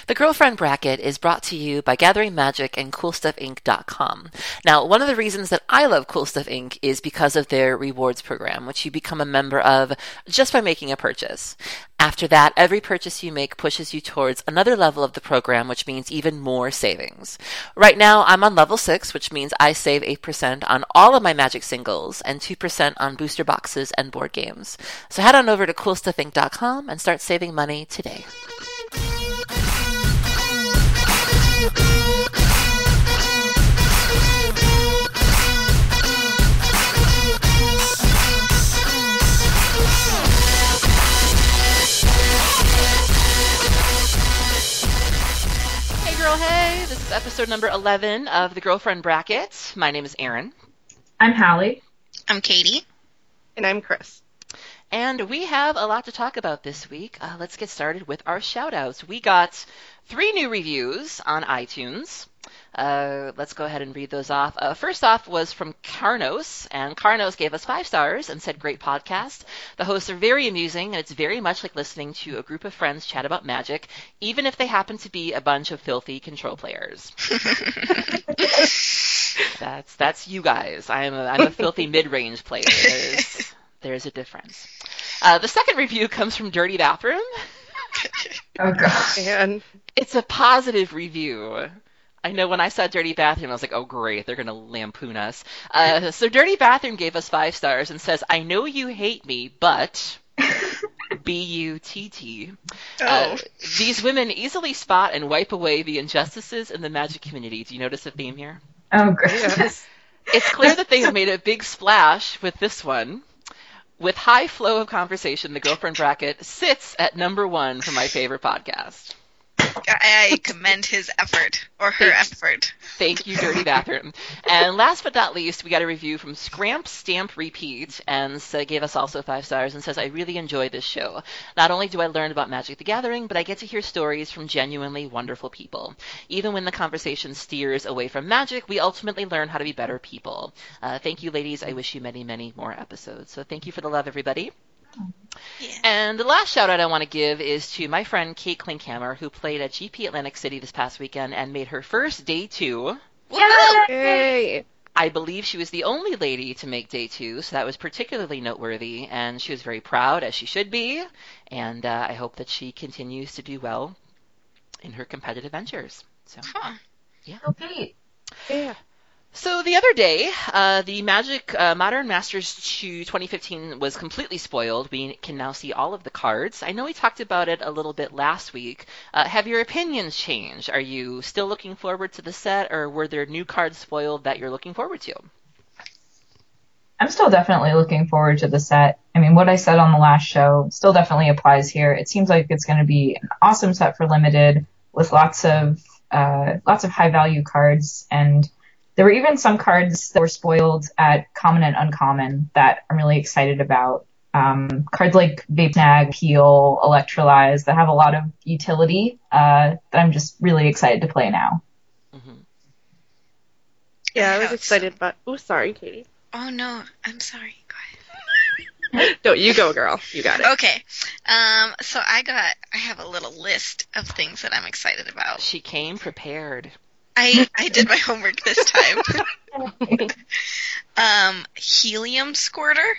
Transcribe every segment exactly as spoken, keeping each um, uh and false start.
The Girlfriend Bracket is brought to you by Gathering Magic and Cool Stuff Inc dot com. Now, one of the reasons that I love Cool Stuff Incorporated is because of their rewards program, which you become a member of just by making a purchase. After that, every purchase you make pushes you towards another level of the program, which means even more savings. Right now, I'm on level six, which means I save eight percent on all of my Magic singles and two percent on booster boxes and board games. So head on over to Cool Stuff Inc dot com and start saving money today. Girl, hey, this is episode number eleven of the Girlfriend Bracket. My name is Erin. I'm Hallie. I'm Katie. And I'm Chris. And we have a lot to talk about this week. Uh, let's get started with our shout-outs. We got three new reviews on iTunes. Uh, let's go ahead and read those off. Uh, first off was from Carnos, and Carnos gave us five stars and said, great podcast. The hosts are very amusing, and it's very much like listening to a group of friends chat about Magic, even if they happen to be a bunch of filthy control players. that's that's you guys. I'm a, I'm a filthy mid-range player. There's, there's a difference. Uh, the second review comes from Dirty Bathroom. Oh, God. And It's a positive review. I know when I saw Dirty Bathroom, I was like, oh, great, they're going to lampoon us. Uh, so Dirty Bathroom gave us five stars and says, I know you hate me, but B U T T. Oh. Uh, these women easily spot and wipe away the injustices in the Magic community. Do you notice a theme here? Oh, God. yes. It's clear that they have made a big splash with this one. With high flow of conversation, the Girlfriend Bracket sits at number one for my favorite podcast. I commend his effort, or her Thank- effort. Thank you, Dirty Bathroom. And last but not least, we got a review from Scramp Stamp Repeat, and so gave us also five stars and says, I really enjoy this show. Not only do I learn about Magic the Gathering, but I get to hear stories from genuinely wonderful people. Even when the conversation steers away from Magic, we ultimately learn how to be better people. Uh, thank you, ladies. I wish you many, many more episodes. So thank you for the love, everybody. Yeah. And the last shout out I want to give is to my friend Kate Klinkhammer, who played at G P Atlantic City this past weekend and made her first day two. Woohoo! Yay. I believe she was the only lady to make day two, so that was particularly noteworthy, and she was very proud, as she should be, and uh, I hope that she continues to do well in her competitive ventures. So, Huh. yeah. Okay. Yeah. So the other day, uh, the Magic uh, Modern Masters two twenty fifteen was completely spoiled. We can now see all of the cards. I know we talked about it a little bit last week. Uh, have your opinions changed? Are you still looking forward to the set, or were there new cards spoiled that you're looking forward to? I'm still definitely looking forward to the set. I mean, what I said on the last show still definitely applies here. It seems like it's going to be an awesome set for Limited with lots of uh, lots of high value cards, and there were even some cards that were spoiled at Common and Uncommon that I'm really excited about. Um, cards like Vape Snag, Peel, Electrolyze that have a lot of utility uh, that I'm just really excited to play now. Mm-hmm. Yeah, I was Yeah. excited, but oh, sorry, Katie. Oh, no. I'm sorry. Go ahead. No, you go, girl. You got it. Okay. Um, so I got, I have a little list of things that I'm excited about. She came prepared. I, I did my homework this time. um, Helium Squirter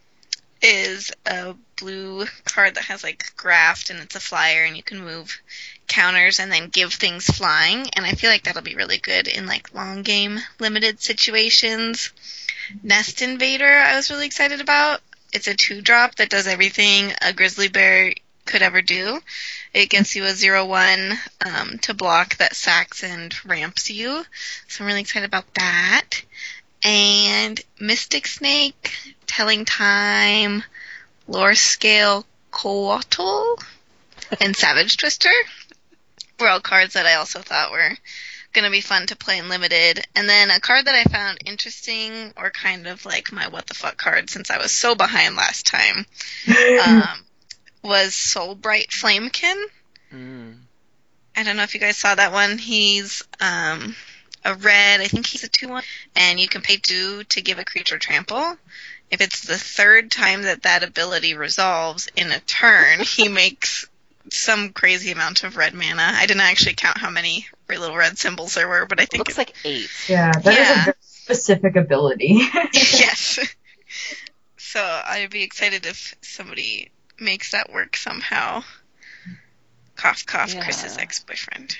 is a blue card that has like graft, and it's a flyer, and you can move counters and then give things flying, and I feel like that'll be really good in like long game limited situations. Nest Invader I was really excited about. It's a two drop that does everything a Grizzly Bear could ever do. It gives you a zero one um, to block that sacks and ramps you. So I'm really excited about that. And Mystic Snake, Telling Time, Lore Scale Coatl, and Savage Twister were all cards that I also thought were going to be fun to play in Limited. And then a card that I found interesting, or kind of like my what the fuck card since I was so behind last time, um, was Soulbright Flamekin. Mm. I don't know if you guys saw that one. He's um, a red, I think he's a two one, and you can pay two to give a creature trample. If it's the third time that that ability resolves in a turn, he makes some crazy amount of red mana. I didn't actually count how many little red symbols there were, but I It think looks it, like eight. Yeah, that is Yeah. a very specific ability. yes. So I'd be excited if somebody makes that work somehow. Cough, cough, Yeah. Chris's ex-boyfriend.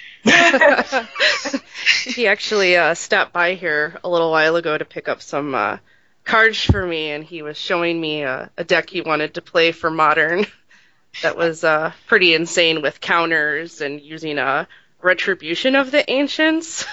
He actually uh, stopped by here a little while ago to pick up some uh, cards for me, and he was showing me a, a deck he wanted to play for Modern that was uh, pretty insane with counters and using a Retribution of the Ancients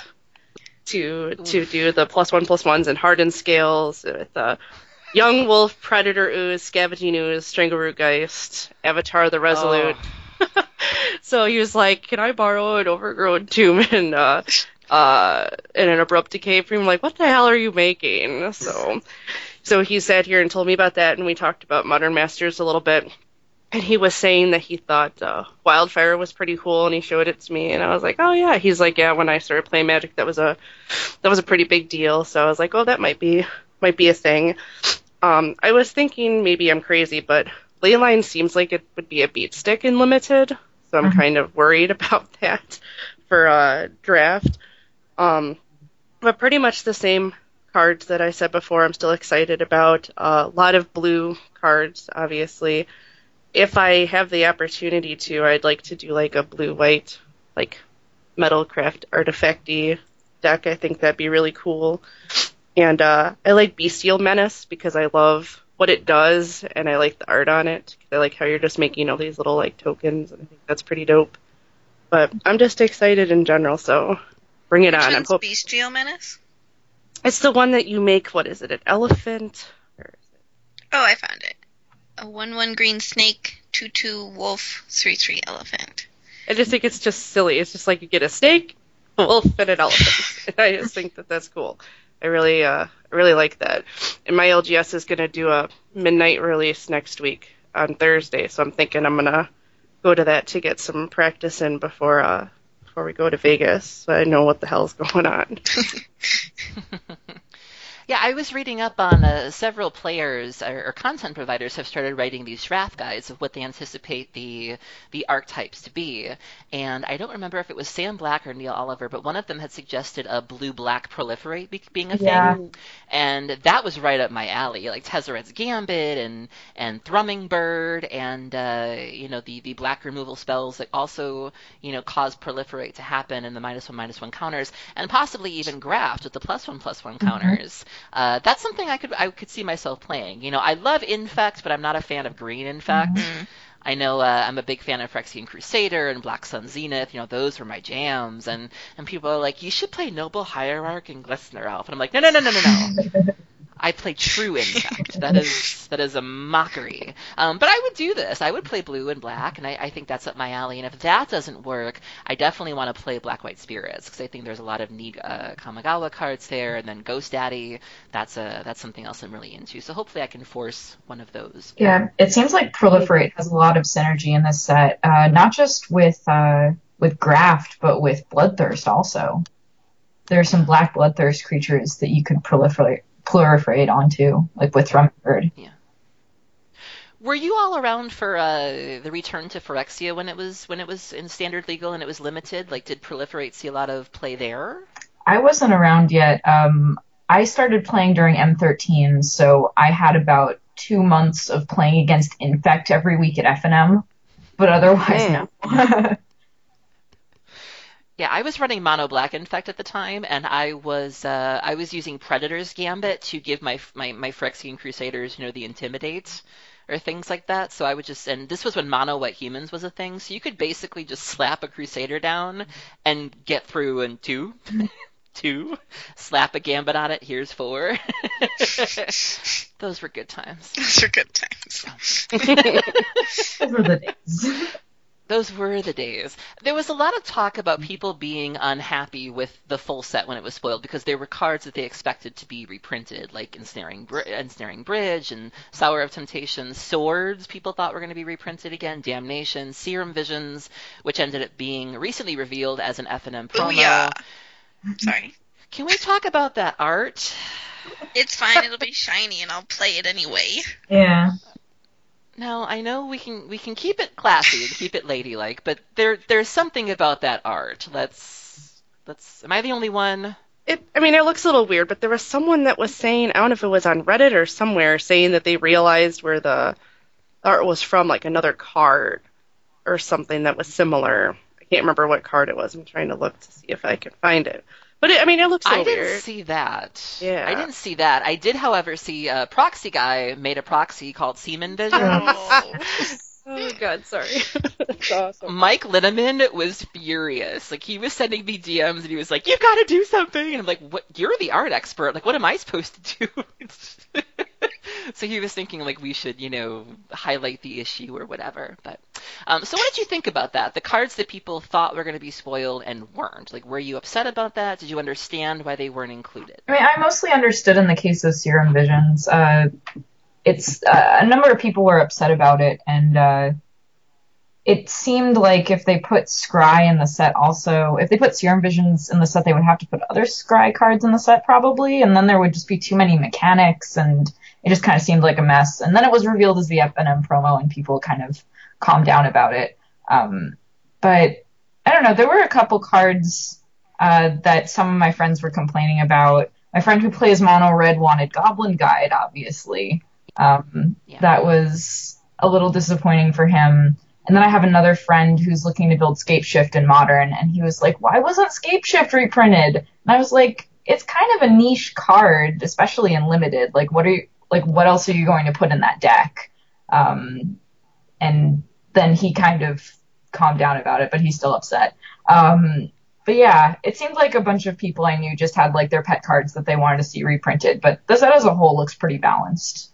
to to do the plus one plus ones and hardened scales with uh, Young Wolf, Predator Ooze, Scavenging Ooze, Strangleroot Geist, Avatar the Resolute. Oh. So he was like, "Can I borrow an Overgrown Tomb and uh, uh, and an Abrupt Decay Premium?" Like, what the hell are you making? So, so he sat here and told me about that, and we talked about Modern Masters a little bit. And he was saying that he thought uh, Wildfire was pretty cool, and he showed it to me, and I was like, "Oh yeah." He's like, "Yeah, when I started playing Magic, that was a that was a pretty big deal." So I was like, "Oh, that might be might be a thing." Um, I was thinking maybe I'm crazy, but Leyline seems like it would be a beat stick in Limited, so I'm Mhm. kind of worried about that for uh, draft. Um, but pretty much the same cards that I said before. I'm still excited about uh, a lot of blue cards, obviously. If I have the opportunity to, I'd like to do like a blue-white, like Metalcraft Artifacty deck. I think that'd be really cool. And uh, I like Bestial Menace because I love what it does, and I like the art on it. I like how you're just making all these little like tokens, and I think that's pretty dope. But I'm just excited in general, so bring it Which on. I'm one's hoping Bestial Menace? it's the one that you make. What is it? An elephant? Or is it? Oh, I found it. A one one green snake, two two wolf, three three elephant. I just think it's just silly. It's just like you get a snake, a wolf, and an elephant. And I just think that that's cool. I really, uh, I really like that. And my L G S is going to do a midnight release next week on Thursday, so I'm thinking I'm going to go to that to get some practice in before, uh, before we go to Vegas, so I know what the hell's going on. Yeah, I was reading up on uh, several players or, or content providers have started writing these draft guides of what they anticipate the the archetypes to be. And I don't remember if it was Sam Black or Neil Oliver, but one of them had suggested a blue-black proliferate be- being a Yeah. thing. And that was right up my alley, like Tezzeret's Gambit and and Thrumming Bird and uh, you know the the black removal spells that also you know cause proliferate to happen and the minus one minus one counters and possibly even graft with the plus one plus one counters. Uh, that's something I could I could see myself playing. You know, I love Infect, but I'm not a fan of green Infect. Mhm. I know uh, I'm a big fan of Phyrexian Crusader and Black Sun Zenith. You know, those were my jams. And, and people are like, you should play Noble Hierarch and Glistener Elf. And I'm like, no, no, no, no, no, no. I play true Infect. That is that is a mockery. Um, but I would do this. I would play blue and black, and I, I think that's up my alley. And if that doesn't work, I definitely want to play Black White Spirits because I think there's a lot of neat uh, Kamigawa cards there, and then Ghost Daddy. That's a that's something else I'm really into. So hopefully I can force one of those. Yeah, it seems like Proliferate has a lot of synergy in this set, uh, not just with uh, with Graft, but with Bloodthirst also. There are some black Bloodthirst creatures that you could proliferate proliferate onto, like with Thrumbird. Yeah. Were you all around for uh, the return to Phyrexia when it was when it was in standard legal and it was limited? Like, did Proliferate see a lot of play there? I wasn't around yet. Um, I started playing during M thirteen, so I had about two months of playing against Infect every week at F N M, but otherwise, no. Yeah, I was running Mono Black Infect at the time, and I was uh, I was using Predator's Gambit to give my my my Phyrexian Crusaders, you know, the Intimidate or things like that. So I would just, and this was when Mono White Humans was a thing, so you could basically just slap a Crusader down and get through in two. Two, slap a Gambit on it. Here's four. Those were good times. Those are good times. Those were the days. Those were the days. There was a lot of talk about people being unhappy with the full set when it was spoiled because there were cards that they expected to be reprinted, like Ensnaring, Br- Ensnaring Bridge and Sour of Temptation. Swords people thought were going to be reprinted again. Damnation, Serum Visions, which ended up being recently revealed as an F N M promo. Ooh, yeah. Sorry. Can we talk about that art? It's fine. It'll be shiny, and I'll play it anyway. Yeah. Now, I know we can we can keep it classy and keep it ladylike, but there there's something about that art. Let's let's. Am I the only one? It, I mean, it looks a little weird, but there was someone that was saying, I don't know if it was on Reddit or somewhere, saying that they realized where the art was from, like another card or something that was similar. I can't remember what card it was. I'm trying to look to see if I can find it. But, it, I mean, it looks a little I didn't weird. see that. Yeah. I didn't see that. I did, however, see a proxy guy made a proxy called Semen Visions. Oh. Oh, God, sorry. That's awesome. Mike Linneman was furious. Like, he was sending me D Ms, and he was like, "You've got to do something." And I'm like, "What? You're the art expert. Like, what am I supposed to do?" So he was thinking, like, we should, you know, highlight the issue or whatever. But um, so what did you think about that? The cards that people thought were going to be spoiled and weren't. Like, were you upset about that? Did you understand why they weren't included? I mean, I mostly understood in the case of Serum Visions. Uh, it's uh, a number of people were upset about it, and uh, it seemed like if they put Scry in the set also, if they put Serum Visions in the set, they would have to put other Scry cards in the set probably, and then there would just be too many mechanics, and it just kind of seemed like a mess. And then it was revealed as the F N M promo, and people kind of calmed down about it. Um, but I don't know, there were a couple cards uh, that some of my friends were complaining about. My friend who plays Mono Red wanted Goblin Guide, obviously. Um, Yeah. That was a little disappointing for him. And then I have another friend who's looking to build Scapeshift in Modern, and he was like, "Why wasn't Scapeshift reprinted?" And I was like, "It's kind of a niche card, especially in Limited. Like, what are you, like, what else are you going to put in that deck?" Um, and then he kind of calmed down about it, but he's still upset. Um, but yeah, it seemed like a bunch of people I knew just had like their pet cards that they wanted to see reprinted, but the set as a whole looks pretty balanced.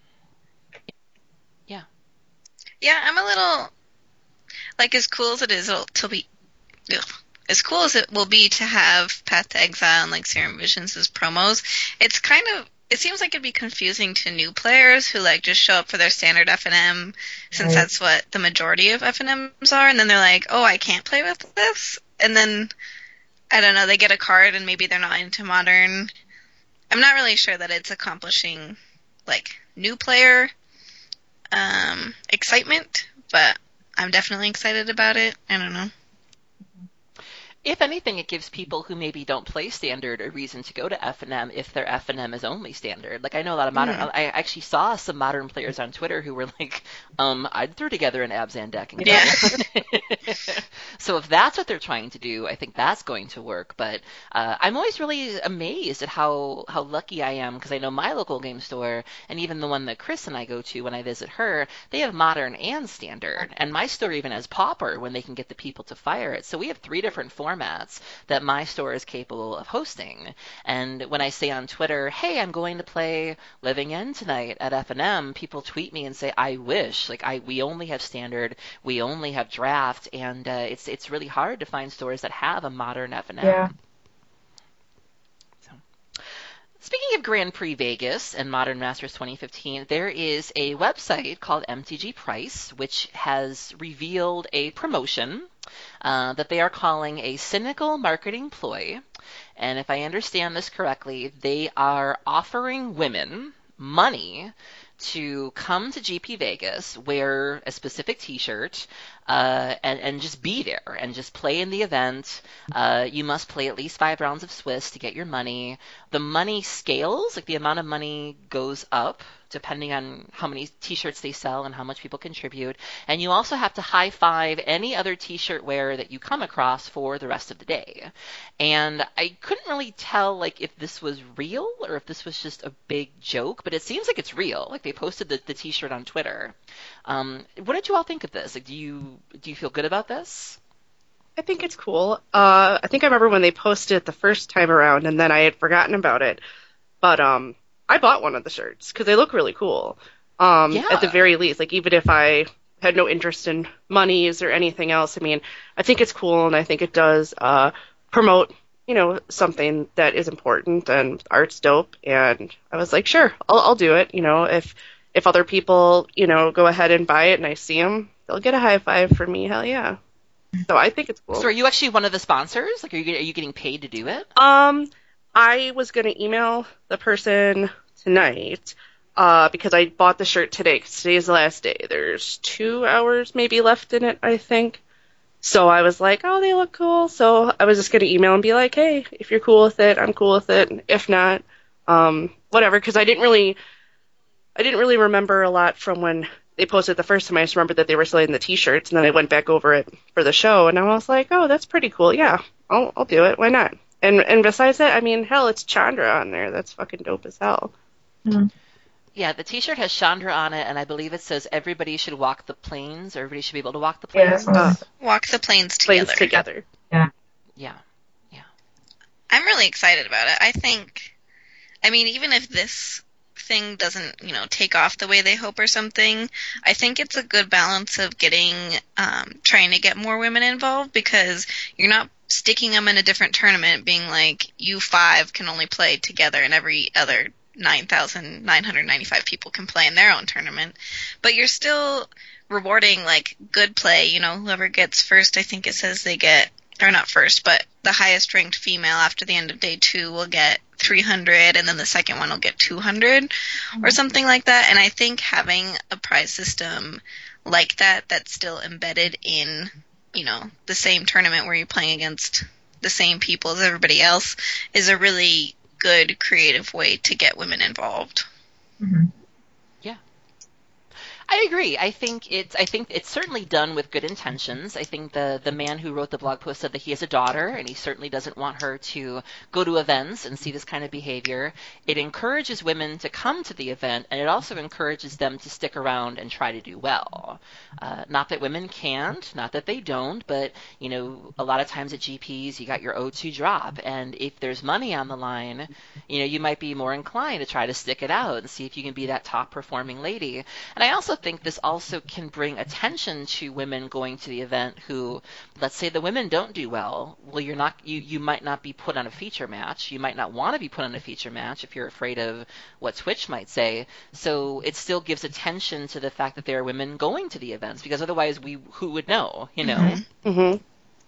Yeah, I'm a little, like, as cool as it is it'll, to be, ugh, as cool as it will be to have Path to Exile and, like, Serum Visions as promos, it's kind of, it seems like it'd be confusing to new players who, like, just show up for their standard F N M, since Right. that's what the majority of F N Ms are, and then they're like, oh, I can't play with this, and then, I don't know, they get a card and maybe they're not into Modern. I'm not really sure that it's accomplishing, like, new player um, excitement, but I'm definitely excited about it. I don't know. If anything, it gives people who maybe don't play Standard a reason to go to F N M if their F N M is only Standard. Like, I know a lot of Modern... Mm. I actually saw some Modern players on Twitter who were like, um, I'd throw together an Abzan deck and go. Yeah. So if that's what they're trying to do, I think that's going to work. But uh, I'm always really amazed at how, how lucky I am, because I know my local game store, and even the one that Chris and I go to when I visit her, they have Modern and Standard. And my store even has Pauper when they can get the people to fire it. So we have three different formats that my store is capable of hosting. And when I say on Twitter, hey, I'm going to play Living End tonight at F N M, people tweet me and say, I wish. Like, I we only have Standard, we only have Draft, and uh, it's it's really hard to find stores that have a modern F N M. Yeah. So. Speaking of Grand Prix Vegas and Modern Masters twenty fifteen, there is a website called M T G Price, which has revealed a promotion uh, that they are calling a cynical marketing ploy. And if I understand this correctly, they are offering women money to come to G P Vegas, wear a specific T-shirt, uh, and, and just be there and just play in the event. Uh, you must play at least five rounds of Swiss to get your money. The money scales, like the amount of money goes up depending on how many T-shirts they sell and how much people contribute. And you also have to high-five any other T-shirt wearer that you come across for the rest of the day. And I couldn't really tell, like, if this was real or if this was just a big joke, but it seems like it's real. Like, they posted the, the T-shirt on Twitter. Um, what did you all think of this? Like, do you do you feel good about this? I think it's cool. Uh, I think I remember when they posted it the first time around, and then I had forgotten about it. But um, I bought one of the shirts because they look really cool. Um, Yeah. At the very least, like even if I had no interest in monies or anything else, I mean, I think it's cool, and I think it does uh, promote, you know, something that is important, and art's dope. And I was like, sure, I'll, I'll do it. You know, if if other people, you know, go ahead and buy it, and I see them, they'll get a high five from me. Hell yeah. So I think it's cool. So are you actually one of the sponsors? Like, are you, are you getting paid to do it? Um, I was going to email the person tonight, uh, because I bought the shirt today, because today's the last day. There's two hours maybe left in it, I think. So I was like, oh, they look cool. So I was just going to email and be like, hey, if you're cool with it, I'm cool with it. If not, um, whatever, because I didn't really, I didn't really remember a lot from when they posted the first time. I just remembered that they were selling the T-shirts, and then I went back over it for the show, and I was like, oh, that's pretty cool. Yeah, I'll I'll do it. Why not? And and besides that, I mean, hell, it's Chandra on there. That's fucking dope as hell. Mm. Yeah, the T-shirt has Chandra on it, and I believe it says everybody should walk the plains, or everybody should be able to walk the plains. Yeah, Uh, Walk the plains together. Planes together. yeah. Yeah, yeah. I'm really excited about it. I think, I mean, even if this thing doesn't, you know, take off the way they hope or something, I think it's a good balance of getting, um, trying to get more women involved, because you're not sticking them in a different tournament being like, you five can only play together and every other nine thousand nine hundred ninety-five people can play in their own tournament. But you're still rewarding, like, good play. You know, whoever gets first, I think it says they get, or not first, but the highest ranked female after the end of day two will get three hundred, and then the second one will get two hundred, mm-hmm. or something like that. And I think having a prize system like that, that's still embedded in, you know, the same tournament where you're playing against the same people as everybody else, is a really good creative way to get women involved. Mm-hmm. Yeah. I agree. I think it's I think it's certainly done with good intentions. I think the the man who wrote the blog post said that he has a daughter, and he certainly doesn't want her to go to events and see this kind of behavior. It encourages women to come to the event, and it also encourages them to stick around and try to do well. Uh, not that women can't, not that they don't, but, you know, a lot of times at G Ps you got your O two drop, and if there's money on the line, you know, you might be more inclined to try to stick it out and see if you can be that top performing lady. And I also think this also can bring attention to women going to the event who, let's say the women don't do well. Well, you're not, you, you might not be put on a feature match. You might not want to be put on a feature match if you're afraid of what Twitch might say. So it still gives attention to the fact that there are women going to the events, because otherwise we, who would know, you know? Mm-hmm. Mm-hmm.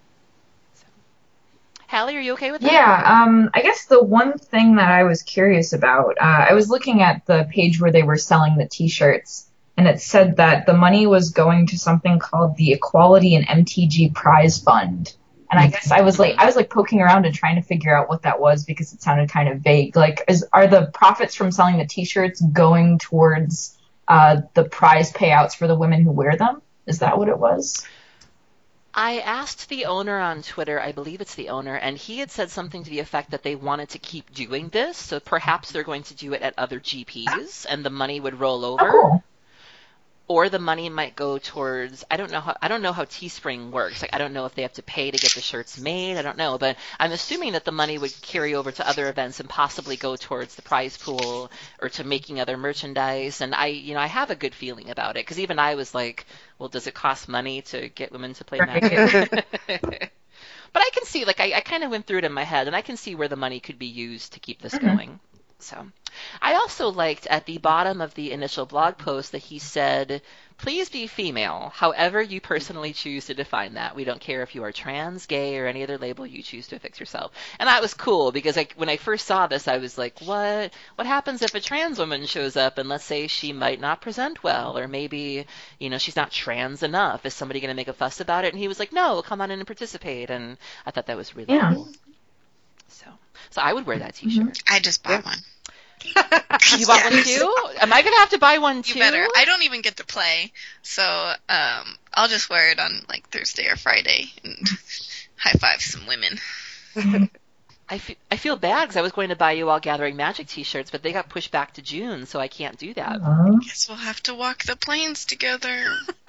Hallie, are you okay with that? Yeah, um, I guess the one thing that I was curious about, uh, I was looking at the page where they were selling the T-shirts, and it said that the money was going to something called the Equality and M T G Prize Fund. And I guess I was like, I was like poking around and trying to figure out what that was, because it sounded kind of vague. Like, is, are the profits from selling the T-shirts going towards uh, the prize payouts for the women who wear them? Is that what it was? I asked the owner on Twitter, I believe it's the owner, and he had said something to the effect that they wanted to keep doing this, so perhaps they're going to do it at other G Ps, and the money would roll over. Oh, cool. Or the money might go towards, I don't know how I don't know how Teespring works. Like, I don't know if they have to pay to get the shirts made. I don't know, but I'm assuming that the money would carry over to other events and possibly go towards the prize pool or to making other merchandise. And I, you know, I have a good feeling about it, because even I was like, well, does it cost money to get women to play Right. Magic? But I can see, like, I, I kind of went through it in my head, and I can see where the money could be used to keep this Mm-hmm. going. So, I also liked at the bottom of the initial blog post that he said, please be female, however you personally choose to define that. We don't care if you are trans, gay, or any other label you choose to affix yourself. And that was cool, because I, when I first saw this, I was like, what What happens if a trans woman shows up and let's say she might not present well, or maybe, you know, she's not trans enough? Is somebody going to make a fuss about it? And he was like, no, come on in and participate. And I thought that was really Yeah. cool. So, so I would wear that T-shirt. I just bought Yeah. one. You want one Yes. too? Am I going to have to buy one You too? better. I don't even get to play, so um, I'll just wear it on like Thursday or Friday and high five some women. I fe- I feel bad because I was going to buy you all Gathering Magic T-shirts, but they got pushed back to June, so I can't do that. Uh, Guess we'll have to walk the plains together.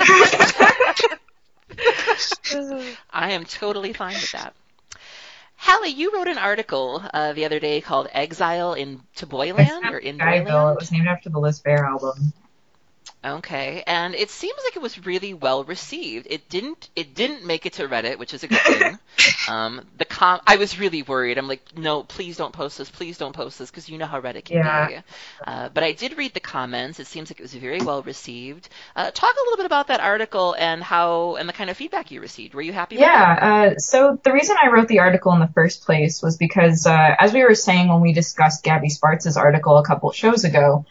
I am totally fine with that. Hallie, you wrote an article uh, the other day called "Exile in to Boyland" or in Skyville. It Boyland. was named after the Liz Fair album. Okay, and it seems like it was really well received. It didn't. It didn't make it to Reddit, which is a good thing. um, the com. I was really worried. I'm like, no, please don't post this. Please don't post this, because you know how Reddit can Yeah. be. Uh, but I did read the comments. It seems like it was very well received. Uh, talk a little bit about that article and how and the kind of feedback you received. Were you happy with it? Yeah, uh, so the reason I wrote the article in the first place was because, uh, as we were saying when we discussed Gabby Spartz's article a couple shows ago,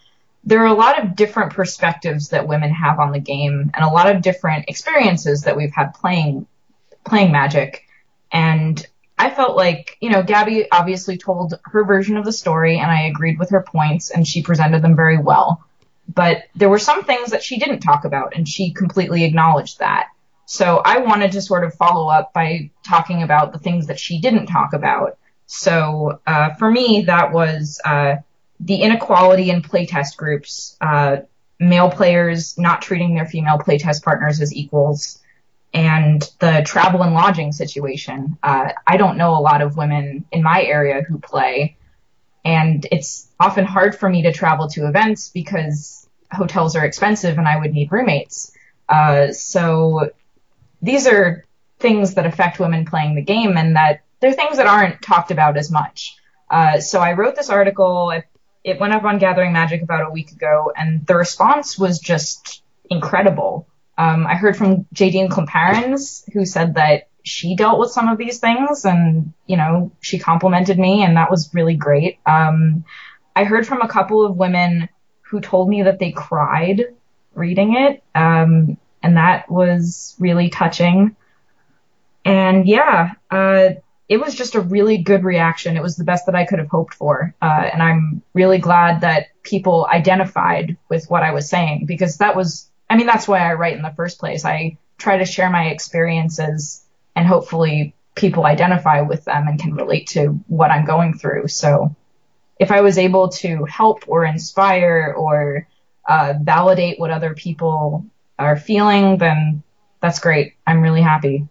there are a lot of different perspectives that women have on the game and a lot of different experiences that we've had playing playing Magic. And I felt like, you know, Gabby obviously told her version of the story and I agreed with her points and she presented them very well. But there were some things that she didn't talk about and she completely acknowledged that. So I wanted to sort of follow up by talking about the things that she didn't talk about. So uh, for me, that was uh, the inequality in playtest groups, uh, male players not treating their female playtest partners as equals, and the travel and lodging situation. Uh, I don't know a lot of women in my area who play, and it's often hard for me to travel to events because hotels are expensive and I would need roommates. Uh, so these are things that affect women playing the game and that they're things that aren't talked about as much. Uh, so I wrote this article. It, it went up on Gathering Magic about a week ago, and the response was just incredible. Um, I heard from Jadine Clamparens, who said that she dealt with some of these things, and, you know, she complimented me, and that was really great. Um, I heard from a couple of women who told me that they cried reading it, um, and that was really touching. And yeah, uh, it was just a really good reaction. It was the best that I could have hoped for. Uh, and I'm really glad that people identified with what I was saying, because that was, I mean, that's why I write in the first place. I try to share my experiences and hopefully people identify with them and can relate to what I'm going through. So if I was able to help or inspire or uh, validate what other people are feeling, then that's great. I'm really happy.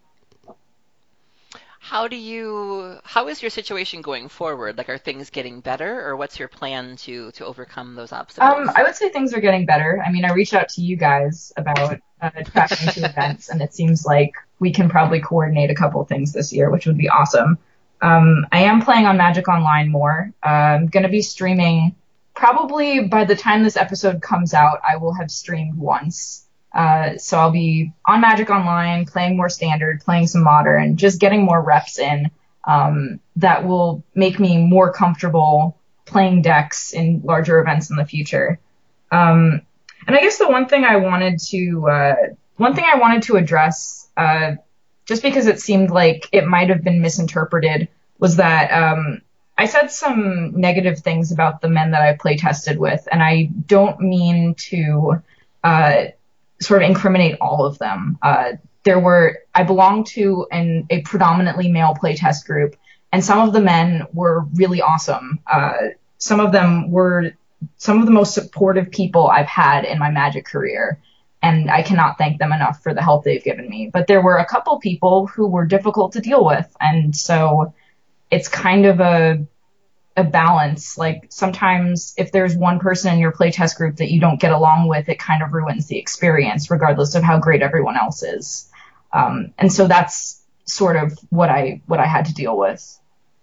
How do you, how is your situation going forward? Like, are things getting better, or what's your plan to, to overcome those obstacles? Um, I would say things are getting better. I mean, I reached out to you guys about uh, tracking to events, and it seems like we can probably coordinate a couple of things this year, which would be awesome. Um, I am playing on Magic Online more. Uh, I'm going to be streaming, probably by the time this episode comes out, I will have streamed once. Uh, so I'll be on Magic Online, playing more Standard, playing some Modern, just getting more reps in. Um, that will make me more comfortable playing decks in larger events in the future. Um, and I guess the one thing I wanted to, uh, one thing I wanted to address, uh, just because it seemed like it might have been misinterpreted, was that, um, I said some negative things about the men that I play tested with, and I don't mean to, uh, sort of incriminate all of them. Uh, there were, I belonged to an, a predominantly male playtest group, and some of the men were really awesome. Uh, some of them were some of the most supportive people I've had in my Magic career, and I cannot thank them enough for the help they've given me. But there were a couple people who were difficult to deal with, and so it's kind of a a balance. Like, sometimes if there's one person in your playtest group that you don't get along with, it kind of ruins the experience, regardless of how great everyone else is. Um, and so that's sort of what I what I had to deal with.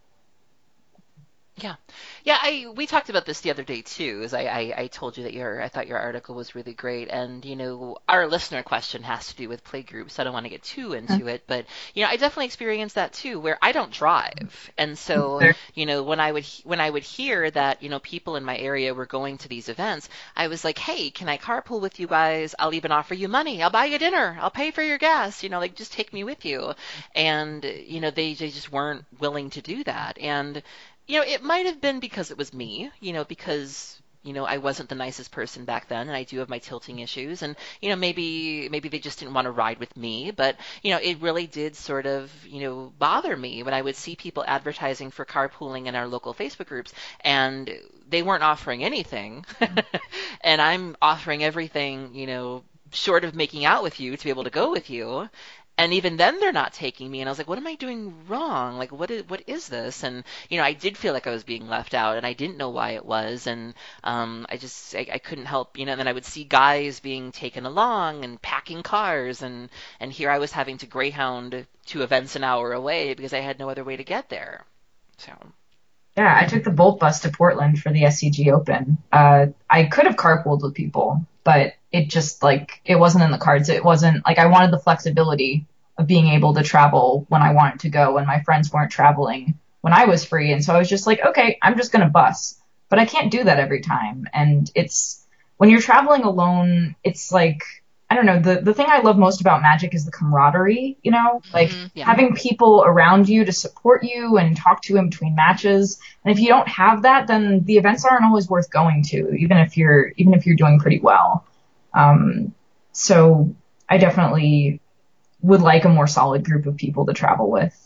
Yeah. Yeah, I we talked about this the other day too. As I, I, I told you that your I thought your article was really great, and you know our listener question has to do with play groups. So I don't want to get too into mm-hmm. it, but you know I definitely experienced that too, where I don't drive, and so sure. you know when I would when I would hear that you know people in my area were going to these events, I was like, hey, can I carpool with you guys? I'll even offer you money. I'll buy you dinner. I'll pay for your gas. You know, like just take me with you, and you know they, they just weren't willing to do that, and. You know, it might have been because it was me, you know, because, you know, I wasn't the nicest person back then, and I do have my tilting issues, and, you know, maybe maybe they just didn't want to ride with me, but, you know, it really did sort of, you know, bother me when I would see people advertising for carpooling in our local Facebook groups, and they weren't offering anything, and I'm offering everything, you know, short of making out with you to be able to go with you. And even then they're not taking me, and I was like, what am I doing wrong? Like, what is, what is this? And, you know, I did feel like I was being left out, and I didn't know why it was, and um, I just, I, I couldn't help, you know, and then I would see guys being taken along and packing cars, and, and here I was having to Greyhound two events an hour away because I had no other way to get there. So... Yeah, I took the Bolt bus to Portland for the S C G Open. Uh, I could have carpooled with people, but it just, like, it wasn't in the cards. It wasn't, like, I wanted the flexibility of being able to travel when I wanted to go, and my friends weren't traveling when I was free. And so I was just like, okay, I'm just going to bus. but I can't do that every time. And it's, when you're traveling alone, it's like, I don't know, the, the thing I love most about Magic is the camaraderie, you know, like Mm-hmm. Yeah. having people around you to support you and talk to in between matches. And if you don't have that, then the events aren't always worth going to, even if you're, even if you're doing pretty well. Um, so I definitely would like a more solid group of people to travel with.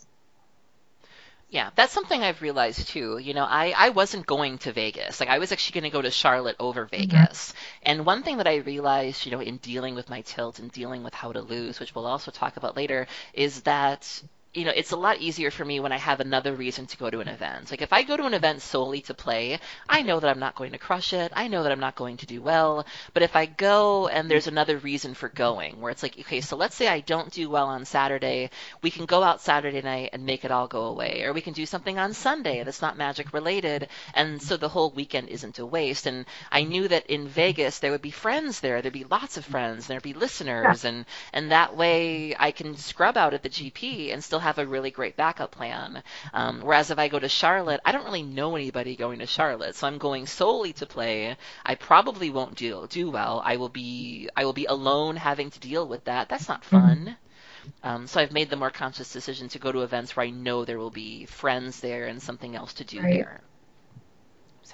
Yeah, that's something I've realized too. You know, I, I wasn't going to Vegas. Like, I was actually going to go to Charlotte over Vegas. And one thing that I realized, you know, in dealing with my tilt and dealing with how to lose, which we'll also talk about later, is that, you know, it's a lot easier for me when I have another reason to go to an event. Like, if I go to an event solely to play, I know that I'm not going to crush it. I know that I'm not going to do well. But if I go and there's another reason for going, where it's like, okay, so let's say I don't do well on Saturday, we can go out Saturday night and make it all go away. Or we can do something on Sunday that's not Magic related, and so the whole weekend isn't a waste. And I knew that in Vegas there would be friends there. There'd be lots of friends. There'd be listeners. And, and that way I can scrub out at the G P and still have a really great backup plan. Um, whereas if I go to Charlotte, I don't really know anybody going to Charlotte, so I'm going solely to play. I probably won't do do well. I will be I will be alone having to deal with that. That's not fun. Um, so I've made the more conscious decision to go to events where I know there will be friends there and something else to do Right. there. So.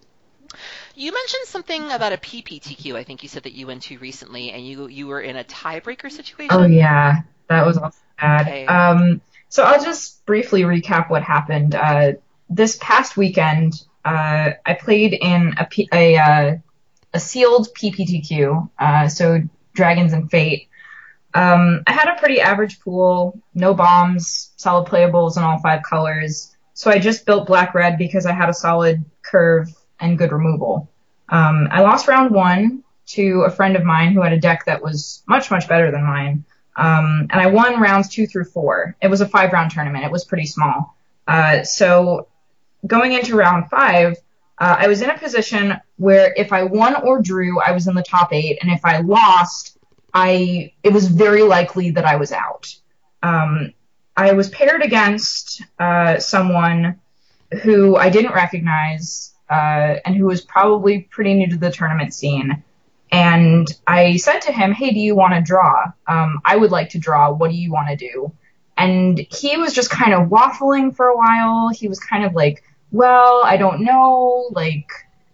You mentioned something about a P P T Q. I think you said that you went to recently, and you you were in a tiebreaker situation. Oh yeah, that was also bad. Okay. Um, so I'll just briefly recap what happened. Uh, this past weekend, uh, I played in a P- a, uh, a sealed P P T Q, uh, so Dragons and Fate. Um, I had a pretty average pool, no bombs, solid playables in all five colors. So I just built black-red because I had a solid curve and good removal. Um, I lost round one to a friend of mine who had a deck that was much, much better than mine. Um, and I won rounds two through four. It was a five round tournament. It was pretty small. Uh, so going into round five, uh, I was in a position where if I won or drew, I was in the top eight. And if I lost, I, it was very likely that I was out. Um, I was paired against, uh, someone who I didn't recognize, uh, and who was probably pretty new to the tournament scene. And I said to him, hey, do you want to draw? Um, I would like to draw. What do you want to do? And he was just kind of waffling for a while. He was kind of like, well, I don't know. Like,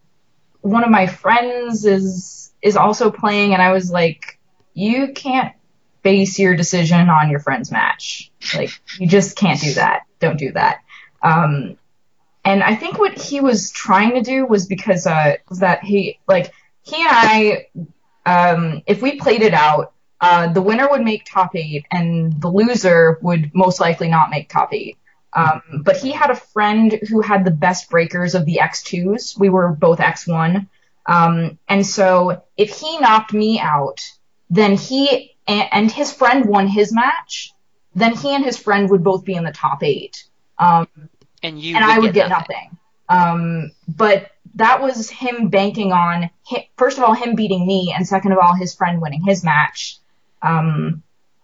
one of my friends is is also playing. And I was like, you can't base your decision on your friend's match. Like, you just can't do that. Don't do that. Um, and I think what he was trying to do was because uh, was that he, like, he and I, um, if we played it out, uh, the winner would make top eight and the loser would most likely not make top eight. Um, but he had a friend who had the best breakers of the X twos. We were both X one. Um, and so if he knocked me out, then he and, and his friend won his match, then he and his friend would both be in the top eight. Um, and you and would I would get get nothing. nothing. Um, but that was him banking on, first of all, him beating me, and second of all, his friend winning his match. Um,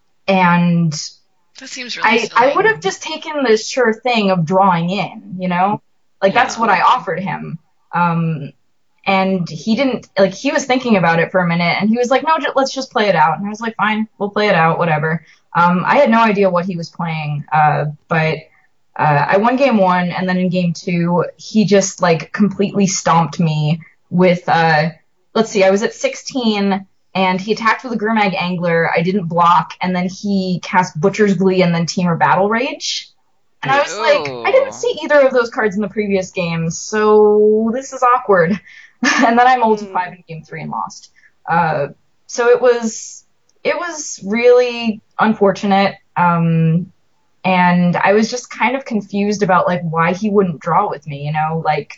and That seems really I, silly. I would have just taken the sure thing of drawing in, you know? Like, that's Yeah. what I offered him. Um, and he didn't, like, he was thinking about it for a minute, and he was like, no, j- let's just play it out. And I was like, fine, we'll play it out, whatever. Um, I had no idea what he was playing, uh, but Uh, I won game one, and then in game two, he just, like, completely stomped me with, uh, let's see, I was at sixteen, and he attacked with a Gurmag Angler, I didn't block, and then he cast Butcher's Glee and then Teamer Battle Rage. And I was like, I didn't see either of those cards in the previous games, so this is awkward. And then I mulled to five in game three and lost. Uh, so it was, it was really unfortunate, um, and I was just kind of confused about, like, why he wouldn't draw with me, you know? Like,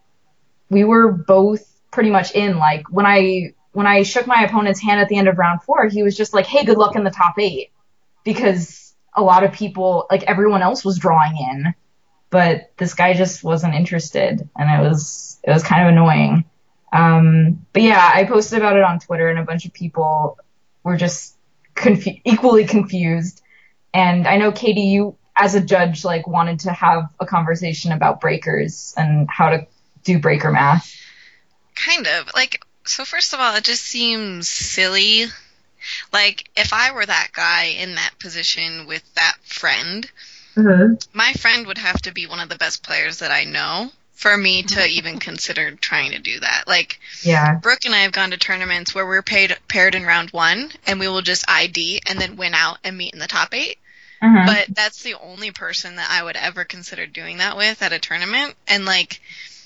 we were both pretty much in. Like, when I when I shook my opponent's hand at the end of round four, he was just like, hey, good luck in the top eight. Because a lot of people, like, everyone else was drawing in. But this guy just wasn't interested. And it was, it was kind of annoying. Um, but yeah, I posted about it on Twitter, and a bunch of people were just confu- equally confused. And I know, Katie, you, as a judge, like, wanted to have a conversation about breakers and how to do breaker math. Kind of. Like, so first of all, it just seems silly. Like, if I were that guy in that position with that friend, mm-hmm. my friend would have to be one of the best players that I know for me to even consider trying to do that. Like, yeah. Brooke and I have gone to tournaments where we're paid, paired in round one, and we will just I D and then win out and meet in the top eight. Mm-hmm. But that's the only person that I would ever consider doing that with at a tournament. And, like,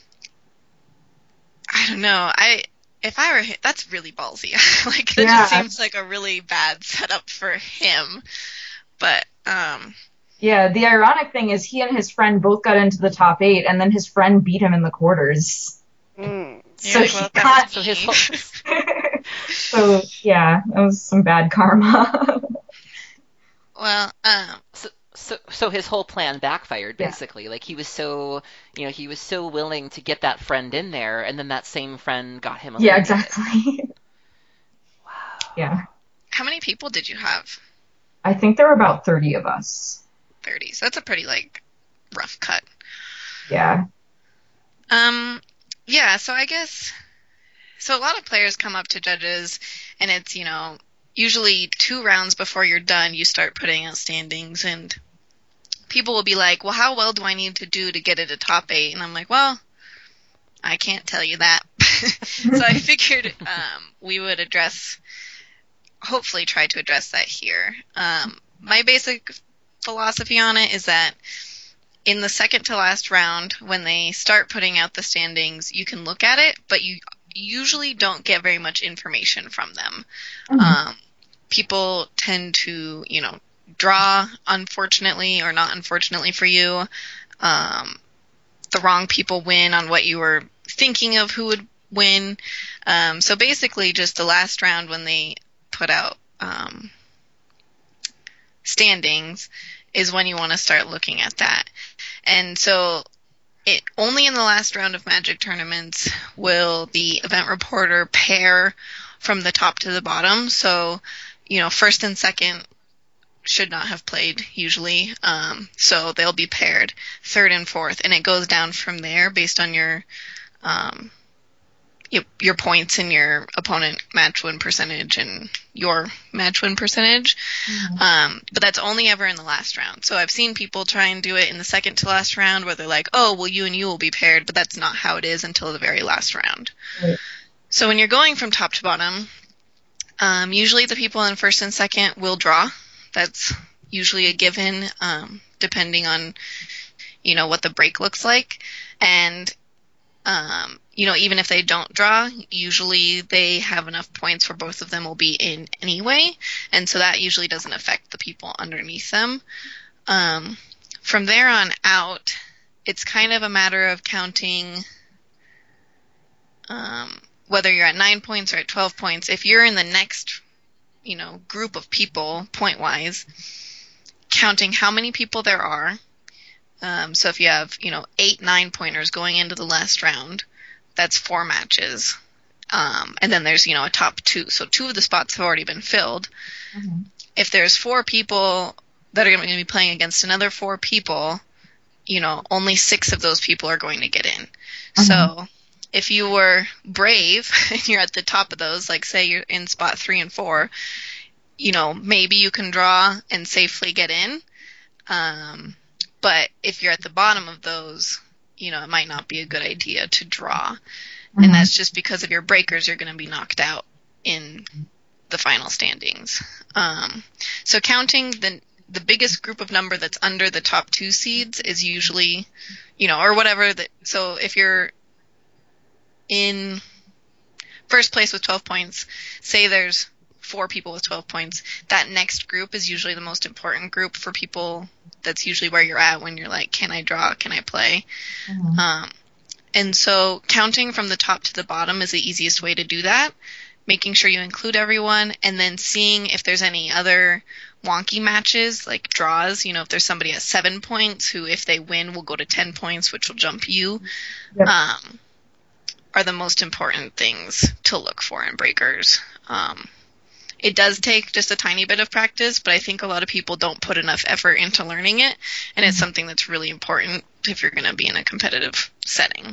I don't know. I if I were him, that's really ballsy. Like, that yeah. just seems like a really bad setup for him. But, um... yeah, the ironic thing is he and his friend both got into the top eight, and then his friend beat him in the quarters. Mm. So yeah, he well, got... So, his whole... so, yeah, that was some bad karma. Well, um... So, so, so his whole plan backfired, basically. Yeah. Like, he was so, you know, he was so willing to get that friend in there, and then that same friend got him eliminated. Yeah, exactly. Wow. Yeah. How many people did you have? I think there were about thirty of us. thirty. So that's a pretty, like, rough cut. Yeah. Um, yeah, so I guess... So a lot of players come up to judges, and it's, you know... Usually two rounds before you're done, you start putting out standings, and people will be like, well, how well do I need to do to get it to top eight? And I'm like, well, I can't tell you that. So I figured um, we would address, hopefully try to address that here. Um, my basic philosophy on it is that in the second to last round, when they start putting out the standings, you can look at it, but you usually don't get very much information from them. Mm-hmm. Um, people tend to, you know, draw, unfortunately, or not unfortunately for you. Um, the wrong people win on what you were thinking of who would win. Um, so basically just the last round when they put out um, standings is when you want to start looking at that. And so it only in the last round of Magic tournaments will the event reporter pair from the top to the bottom. So, you know, first and second should not have played usually. Um, so they'll be paired third and fourth, and it goes down from there based on your um, your points and your opponent match win percentage and your match win percentage. Mm-hmm. Um, but that's only ever in the last round. So I've seen people try and do it in the second to last round where they're like, oh, well, you and you will be paired, but that's not how it is until the very last round. Right. So when you're going from top to bottom, um, usually the people in first and second will draw. That's usually a given, um, depending on, you know, what the break looks like. And Um, you know, even if they don't draw, usually they have enough points where both of them will be in anyway, and so that usually doesn't affect the people underneath them. Um, from there on out, it's kind of a matter of counting um, whether you're at nine points or at twelve points. If you're in the next, you know, group of people, point-wise, counting how many people there are. Um, so if you have, you know, eight nine-pointers going into the last round, that's four matches. Um, and then there's, you know, a top two. So two of the spots have already been filled. Mm-hmm. If there's four people that are going to be playing against another four people, you know, only six of those people are going to get in. Mm-hmm. So if you were brave and you're at the top of those, like say you're in spot three and four, you know, maybe you can draw and safely get in. Um, But if you're at the bottom of those, you know, it might not be a good idea to draw. Mm-hmm. And that's just because of your breakers, you're going to be knocked out in the final standings. Um, so counting the the biggest group of number that's under the top two seeds is usually, you know, or whatever. The, so if you're in first place with twelve points, say there's four people with twelve points, that next group is usually the most important group for people. That's usually where you're at when you're like, can I draw? Can I play? Mm-hmm. Um, and so counting from the top to the bottom is the easiest way to do that, making sure you include everyone, and then seeing if there's any other wonky matches, like draws. You know, if there's somebody at seven points who, if they win, will go to ten points, which will jump you, yep. um, are the most important things to look for in breakers. Um, It does take just a tiny bit of practice, but I think a lot of people don't put enough effort into learning it, and it's something that's really important if you're going to be in a competitive setting.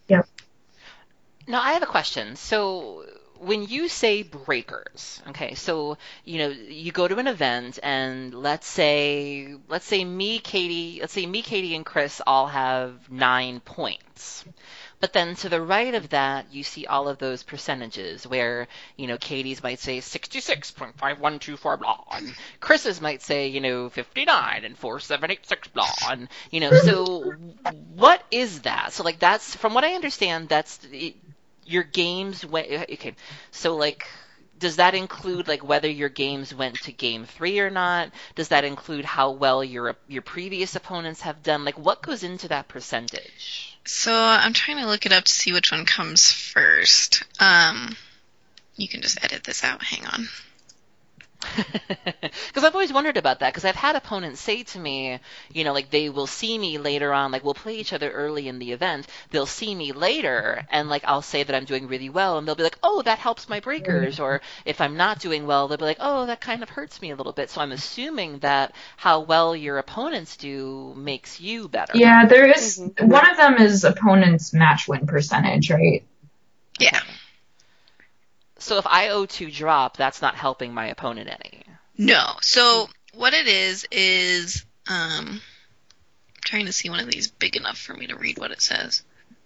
Yep. Now, I have a question. So, when you say breakers, okay, so, you know, you go to an event and let's say, let's say me, Katie, let's say me, Katie, and Chris all have nine points. But then to the right of that, you see all of those percentages where, you know, Katie's might say sixty-six point five one two four blah, and Chris's might say, you know, fifty-nine and four seven eight six blah, and, you know, so what is that? So, like, that's, from what I understand, that's, it, your games went, okay, so, like, does that include, like, whether your games went to game three or not? Does that include how well your your previous opponents have done? Like, what goes into that percentage? So I'm trying to look it up to see which one comes first. Um, you can just edit this out. Hang on. Because I've always wondered about that, because I've had opponents say to me, you know, like, they will see me later on, like, we'll play each other early in the event, they'll see me later, and, like, I'll say that I'm doing really well, and they'll be like, oh, that helps my breakers, or if I'm not doing well, they'll be like, oh, that kind of hurts me a little bit, so I'm assuming that how well your opponents do makes you better. Yeah, there is, mm-hmm. one of them is opponent's match win percentage, right? Yeah. So if I O two drop, that's not helping my opponent any. No. So what it is is um, I'm trying to see one of these big enough for me to read what it says.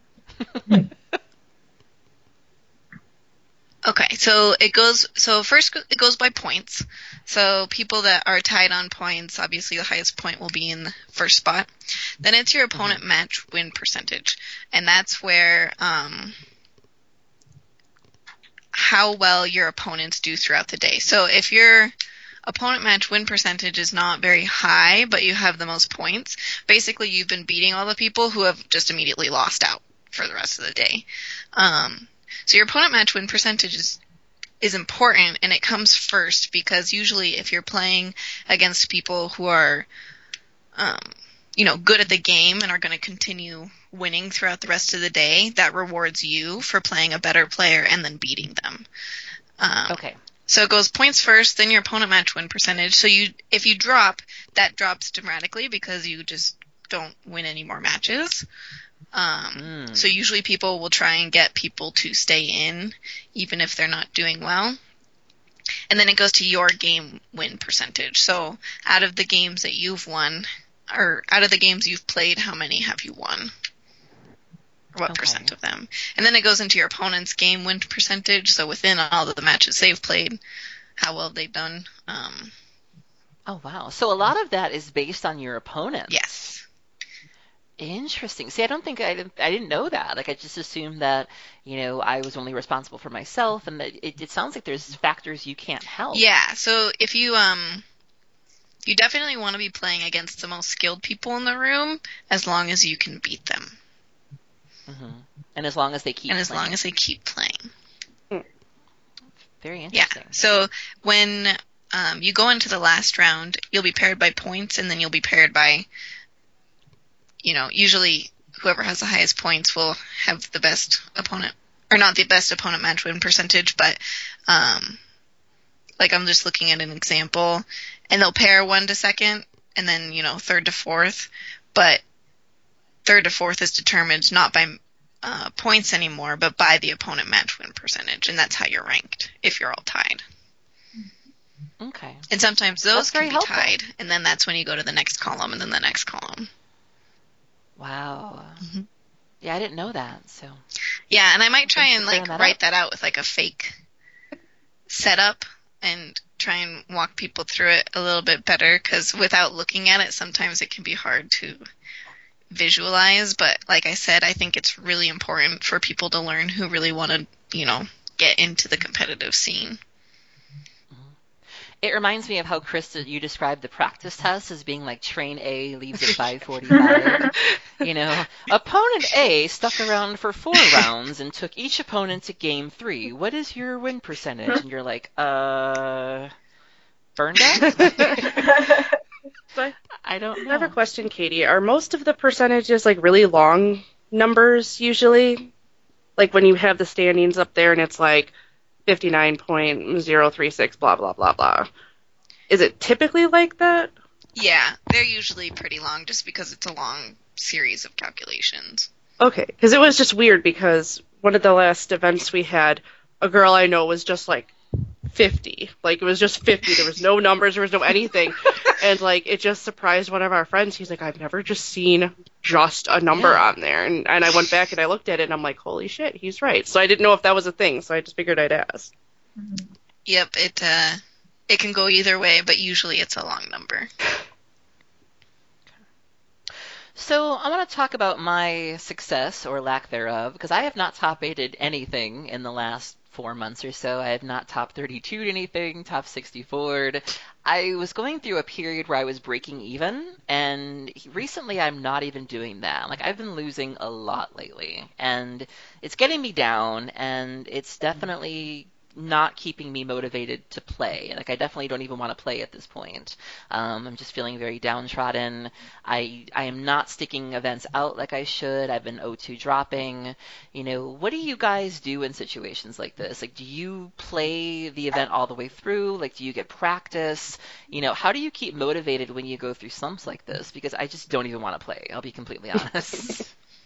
Okay, so it goes. So first, it goes by points. So people that are tied on points, obviously the highest point will be in the first spot. Then it's your opponent mm-hmm. match win percentage, and that's where. Um, how well your opponents do throughout the day. So if your opponent match win percentage is not very high, but you have the most points, basically you've been beating all the people who have just immediately lost out for the rest of the day. Um, so your opponent match win percentage is, is important, and it comes first because usually if you're playing against people who are, um, you know, good at the game and are going to continue winning throughout the rest of the day, that rewards you for playing a better player and then beating them. Um, okay. So it goes points first, then your opponent match win percentage. So you, if you drop, that drops dramatically because you just don't win any more matches. Um, mm. So usually people will try and get people to stay in, even if they're not doing well. And then it goes to your game win percentage. So out of the games that you've won, or out of the games you've played, how many have you won? Or what okay. percent of them? And then it goes into your opponent's game win percentage. So within all of the matches they've played, how well they've done. Um, oh, wow. So a lot of that is based on your opponent. Yes. Interesting. See, I don't think I didn't, I didn't know that. Like, I just assumed that, you know, I was only responsible for myself, and that it, it sounds like there's factors you can't help. Yeah. So if you, um, you definitely want to be playing against the most skilled people in the room as long as you can beat them. Mm-hmm. And as long as they keep And as playing. long as they keep playing. Very interesting. Yeah. So when um, you go into the last round, you'll be paired by points, and then you'll be paired by, you know, usually whoever has the highest points will have the best opponent, or not the best opponent match win percentage, but um, like I'm just looking at an example, and they'll pair one to second, and then, you know, third to fourth, but third to fourth is determined not by uh, points anymore, but by the opponent match win percentage, and that's how you're ranked if you're all tied. Okay. And sometimes those that's can be helpful. tied, and then that's when you go to the next column and then the next column. Wow. Mm-hmm. Yeah, I didn't know that. So. Yeah, and I might try Thanks and like that write up. that out with like a fake setup and try and walk people through it a little bit better, because without looking at it, sometimes it can be hard to visualize. But like I said, I think it's really important for people to learn who really want to, you know, get into the competitive scene. It reminds me of how, Chris, you described the practice test as being like train A leaves at five forty-five. You know, opponent A stuck around for four rounds and took each opponent to game three. What is your win percentage? And you're like, uh, burned out? But I don't know. I have a question, Katie. Are most of the percentages like really long numbers usually? Like when you have the standings up there and it's like fifty-nine point zero three six, blah, blah, blah, blah. Is it typically like that? Yeah, they're usually pretty long just because it's a long series of calculations. Okay, because it was just weird because one of the last events we had, a girl I know was just like fifty. Like, it was just fifty. There was no numbers, there was no anything. And, like, it just surprised one of our friends. He's like, I've never just seen just a number Yeah. on there. And, and I went back and I looked at it and I'm like, holy shit, he's right. So I didn't know if that was a thing, so I just figured I'd ask. Yep, it uh, it can go either way, but usually it's a long number. So I want to talk about my success or lack thereof, because I have not top eighted anything in the last four months or so. I have not top thirty-two'd anything, top sixty-four'd. I was going through a period where I was breaking even, and recently I'm not even doing that. Like, I've been losing a lot lately, and it's getting me down, and it's definitely not keeping me motivated to play. Like, I definitely don't even want to play at this point. Um, I'm just feeling very downtrodden. I I am not sticking events out like I should. I've been O two dropping. You know, what do you guys do in situations like this? Like, do you play the event all the way through? Like, do you get practice? You know, how do you keep motivated when you go through slumps like this? Because I just don't even want to play. I'll be completely honest.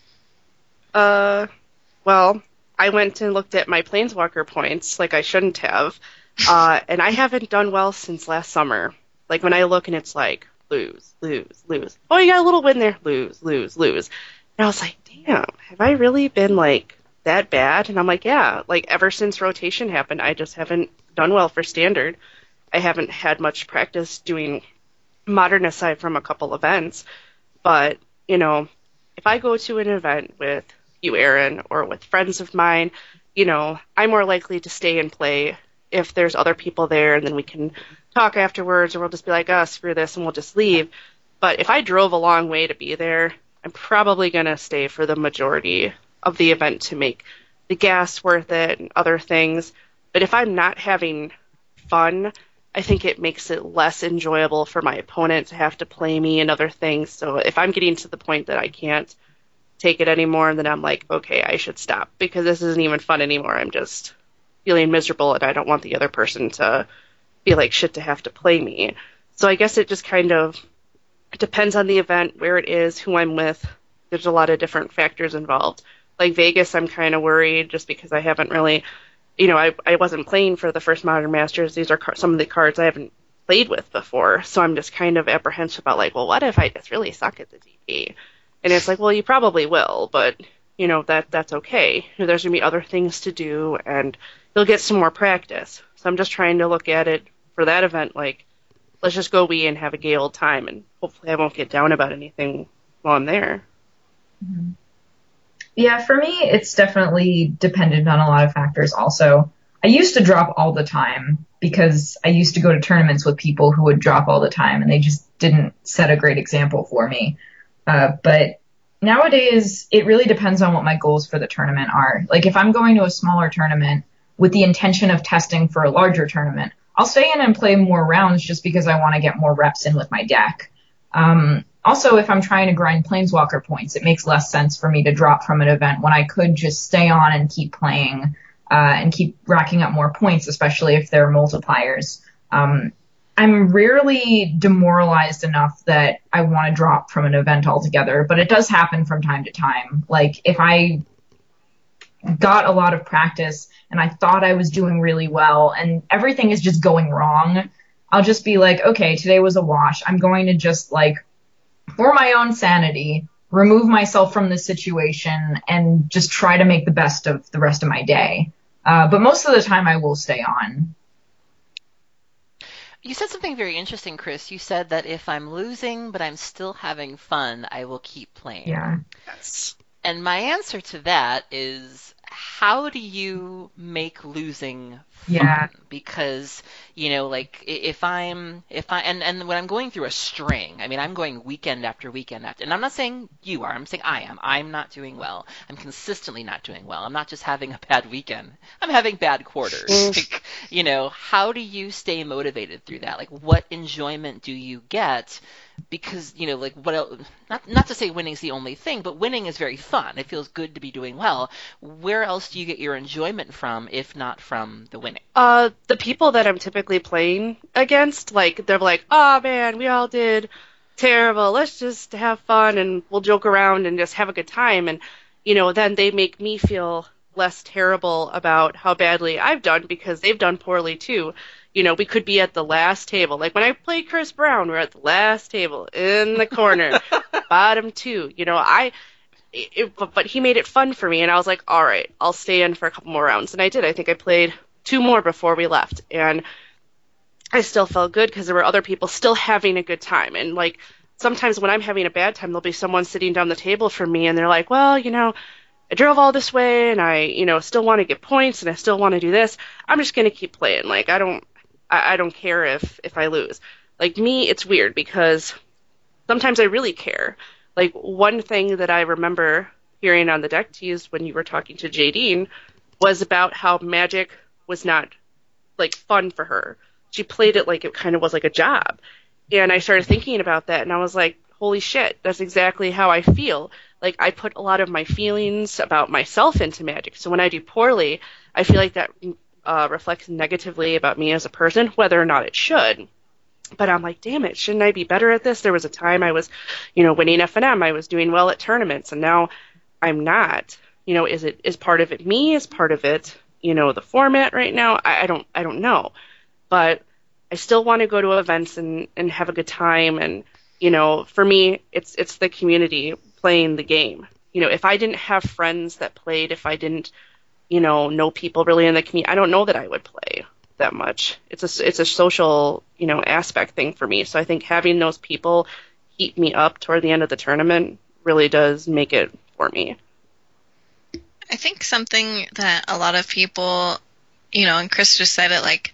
Uh, well, I went and looked at my Planeswalker points, like I shouldn't have, uh, and I haven't done well since last summer. Like, when I look and it's like, lose, lose, lose. Oh, you got a little win there. Lose, lose, lose. And I was like, damn, have I really been, like, that bad? And I'm like, yeah, like, ever since rotation happened, I just haven't done well for Standard. I haven't had much practice doing Modern aside from a couple events. But, you know, if I go to an event with you, Aaron, or with friends of mine, you know, I'm more likely to stay and play if there's other people there, and then we can talk afterwards, or we'll just be like, oh, screw this, and we'll just leave. But if I drove a long way to be there, I'm probably going to stay for the majority of the event to make the gas worth it and other things. But if I'm not having fun, I think it makes it less enjoyable for my opponent to have to play me and other things. So if I'm getting to the point that I can't take it anymore, then I'm like, okay, I should stop, because this isn't even fun anymore. I'm just feeling miserable, and I don't want the other person to feel like shit to have to play me. So I guess it just kind of it depends on the event, where it is, who I'm with. There's a lot of different factors involved. Like Vegas, I'm kind of worried just because I haven't really, you know, I, I wasn't playing for the first Modern Masters. These are car- some of the cards I haven't played with before. So I'm just kind of apprehensive about, like, well, what if I just really suck at the D P? And it's like, well, you probably will, but, you know, that that's okay. You know, there's going to be other things to do, and you'll get some more practice. So I'm just trying to look at it for that event, like, let's just go we and have a gay old time, and hopefully I won't get down about anything while I'm there. Mm-hmm. Yeah, for me, it's definitely dependent on a lot of factors also. I used to drop all the time because I used to go to tournaments with people who would drop all the time, and they just didn't set a great example for me. Uh, but nowadays, it really depends on what my goals for the tournament are. Like, if I'm going to a smaller tournament with the intention of testing for a larger tournament, I'll stay in and play more rounds just because I want to get more reps in with my deck. Um, also, if I'm trying to grind Planeswalker points, it makes less sense for me to drop from an event when I could just stay on and keep playing uh, and keep racking up more points, especially if they're multipliers. Um, I'm rarely demoralized enough that I want to drop from an event altogether, but it does happen from time to time. Like, if I got a lot of practice and I thought I was doing really well and everything is just going wrong, I'll just be like, okay, today was a wash. I'm going to just, like, for my own sanity, remove myself from this situation and just try to make the best of the rest of my day. Uh, but most of the time I will stay on. You said something very interesting, Chris. You said that if I'm losing but I'm still having fun, I will keep playing. Yeah. Yes. And my answer to that is, how do you make losing fun? Yeah. Because, you know, like, i- if I'm, if I, and, and when I'm going through a string, I mean, I'm going weekend after weekend after, and I'm not saying you are, I'm saying I am. I'm not doing well. I'm consistently not doing well. I'm not just having a bad weekend. I'm having bad quarters. Like, you know, how do you stay motivated through that? Like, what enjoyment do you get? Because, you know, like, what else, not, not to say winning's the only thing, but winning is very fun. It feels good to be doing well. Where else do you get your enjoyment from, if not from the winning? Uh, the people that I'm typically playing against, like, they're like, oh man, we all did terrible. Let's just have fun and we'll joke around and just have a good time. And, you know, then they make me feel less terrible about how badly I've done because they've done poorly too. You know, we could be at the last table. Like when I played Chris Brown, we're at the last table in the corner, bottom two. You know, I, it, but, but he made it fun for me, and I was like, all right, I'll stay in for a couple more rounds. And I did. I think I played two more before we left. And I still felt good because there were other people still having a good time. And like sometimes when I'm having a bad time, there'll be someone sitting down the table from me, and they're like, well, you know, I drove all this way, and I, you know, still want to get points, and I still want to do this. I'm just going to keep playing. Like, I don't, I, I don't care if, if I lose. Like, me, it's weird because sometimes I really care. Like, one thing that I remember hearing on the deck tease when you were talking to Jadine was about how Magic was not, like, fun for her. She played it like it kind of was like a job. And I started thinking about that, and I was like, holy shit, that's exactly how I feel. Like, I put a lot of my feelings about myself into Magic. So when I do poorly, I feel like that uh, reflects negatively about me as a person, whether or not it should. But I'm like, damn it, shouldn't I be better at this? There was a time I was, you know, winning F N M. I was doing well at tournaments, and now I'm not. You know, is it is part of it me? Is part of it, you know, the format right now? I, I don't I don't know. But I still want to go to events and, and have a good time. And, you know, for me, it's it's the community playing the game. You know, if I didn't have friends that played, if I didn't, you know, know people really in the community, I don't know that I would play that much. It's a, it's a social, you know, aspect thing for me. So I think having those people heat me up toward the end of the tournament really does make it for me. I think something that a lot of people, you know, and Chris just said it, like,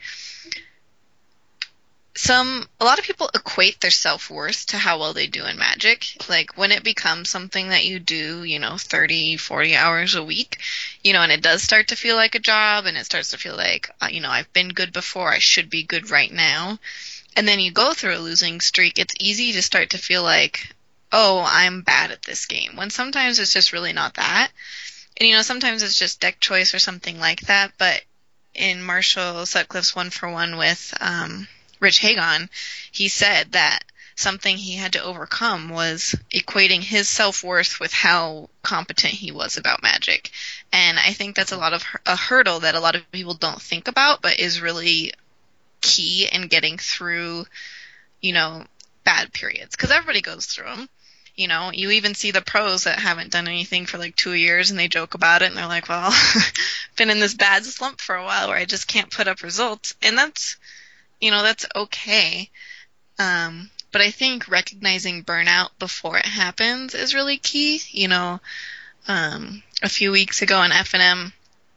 Some a lot of people equate their self-worth to how well they do in Magic. Like, when it becomes something that you do, you know, thirty, forty hours a week, you know, and it does start to feel like a job, and it starts to feel like, uh, you know, I've been good before, I should be good right now. And then you go through a losing streak, it's easy to start to feel like, oh, I'm bad at this game, when sometimes it's just really not that. And, you know, sometimes it's just deck choice or something like that. But in Marshall Sutcliffe's One for One with um Rich Hagon, he said that something he had to overcome was equating his self-worth with how competent he was about Magic. And I think that's a lot of a hurdle that a lot of people don't think about, but is really key in getting through, you know, bad periods. Because everybody goes through them. You know, you even see the pros that haven't done anything for like two years, and they joke about it, and they're like, well, been in this bad slump for a while where I just can't put up results. And that's, you know, that's okay. Um, but I think recognizing burnout before it happens is really key. You know, um, a few weeks ago in F N M,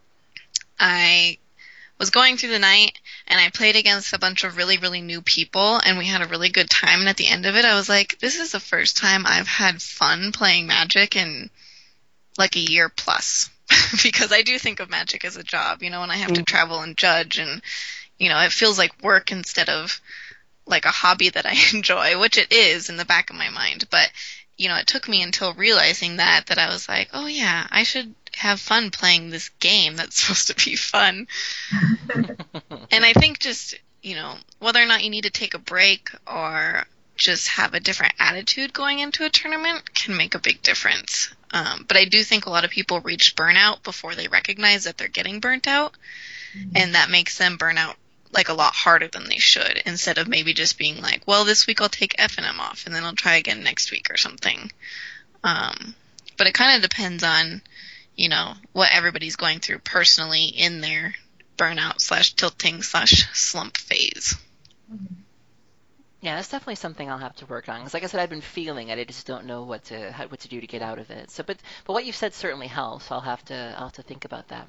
I was going through the night, and I played against a bunch of really, really new people, and we had a really good time. And at the end of it, I was like, this is the first time I've had fun playing Magic in like a year plus. Because I do think of Magic as a job, you know, and I have mm-hmm. to travel and judge, and you know, it feels like work instead of like a hobby that I enjoy, which it is in the back of my mind. But, you know, it took me until realizing that, that I was like, oh yeah, I should have fun playing this game that's supposed to be fun. And I think just, you know, whether or not you need to take a break or just have a different attitude going into a tournament can make a big difference. Um, but I do think a lot of people reach burnout before they recognize that they're getting burnt out. Mm-hmm. And that makes them burn out like a lot harder than they should, instead of maybe just being like, well, this week I'll take F N M off and then I'll try again next week or something. Um, but it kind of depends on, you know, what everybody's going through personally in their burnout slash tilting slash slump phase. Yeah, that's definitely something I'll have to work on. Because like I said, I've been feeling it. I just don't know what to how, what to do to get out of it. So, but but what you've said certainly helps. I'll have to I'll have to think about that.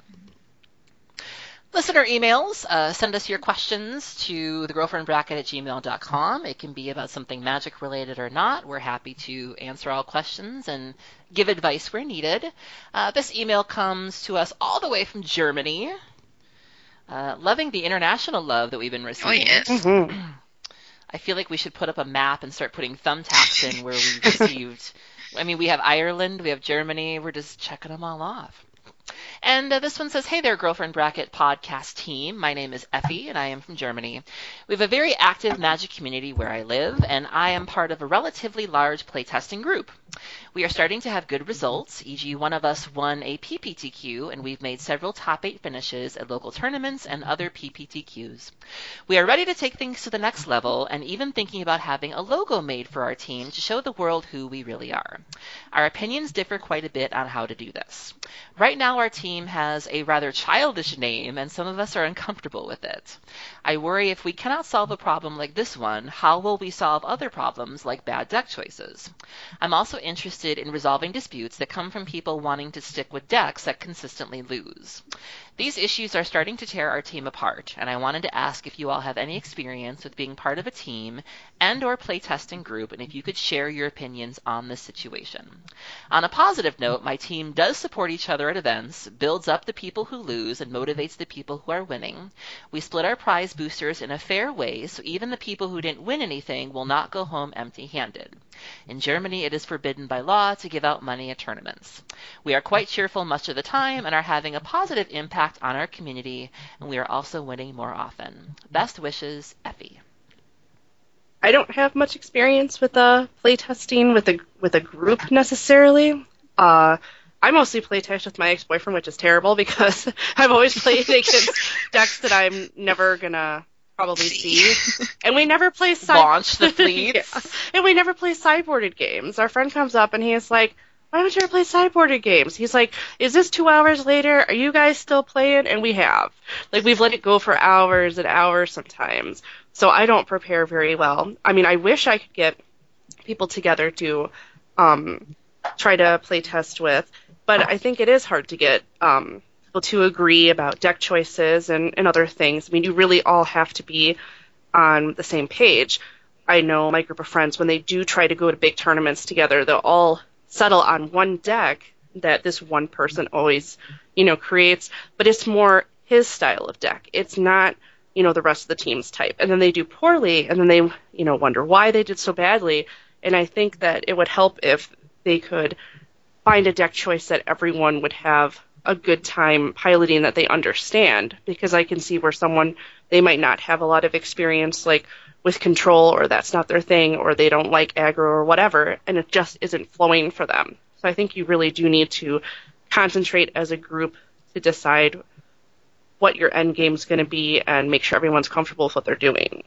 Listener emails, uh, send us your questions to the girlfriend bracket at gmail dot com. It can be about something Magic related or not. We're happy to answer all questions and give advice where needed. Uh, this email comes to us all the way from Germany. Uh, loving the international love that we've been receiving. Oh, yes. Mm-hmm. I feel like we should put up a map and start putting thumbtacks in where we received. I mean, we have Ireland, we have Germany. We're just checking them all off. And uh, this one says, hey there, Girlfriend Bracket podcast team. My name is Effie, and I am from Germany. We have a very active Magic community where I live, and I am part of a relatively large playtesting group. We are starting to have good results, for example one of us won a P P T Q, and we've made several top eight finishes at local tournaments and other P P T Qs. We are ready to take things to the next level, and even thinking about having a logo made for our team to show the world who we really are. Our opinions differ quite a bit on how to do this. Right now our team has a rather childish name, and some of us are uncomfortable with it. I worry if we cannot solve a problem like this one, how will we solve other problems like bad deck choices? I'm also interested in resolving disputes that come from people wanting to stick with decks that consistently lose. These issues are starting to tear our team apart, and I wanted to ask if you all have any experience with being part of a team and or playtesting group, and if you could share your opinions on this situation. On a positive note, my team does support each other at events, builds up the people who lose, and motivates the people who are winning. We split our prize boosters in a fair way, so even the people who didn't win anything will not go home empty-handed. In Germany, it is forbidden by law to give out money at tournaments. We are quite cheerful much of the time and are having a positive impact on our community, and we are also winning more often. Best wishes, Effie. I don't have much experience with uh, playtesting with a with a group necessarily. Uh, I mostly playtest with my ex-boyfriend, which is terrible because I've always played against decks that I'm never gonna probably see, and we never play side- launch the fleets. Yeah. And we never play sideboarded games. Our friend comes up and he is like, why don't you ever play sideboarded games? He's like, is this two hours later? Are you guys still playing? And we have. Like, we've let it go for hours and hours sometimes. So I don't prepare very well. I mean, I wish I could get people together to um, try to play test with, but I think it is hard to get um, people to agree about deck choices and, and other things. I mean, you really all have to be on the same page. I know my group of friends, when they do try to go to big tournaments together, they'll all settle on one deck that this one person always, you know, creates, but it's more his style of deck. It's not, you know, the rest of the team's type. And then they do poorly, and then they, you know, wonder why they did so badly. And I think that it would help if they could find a deck choice that everyone would have a good time piloting, that they understand, because I can see where someone, they might not have a lot of experience, like, with control, or that's not their thing, or they don't like aggro or whatever, and it just isn't flowing for them. So I think you really do need to concentrate as a group to decide what your end game is going to be and make sure everyone's comfortable with what they're doing.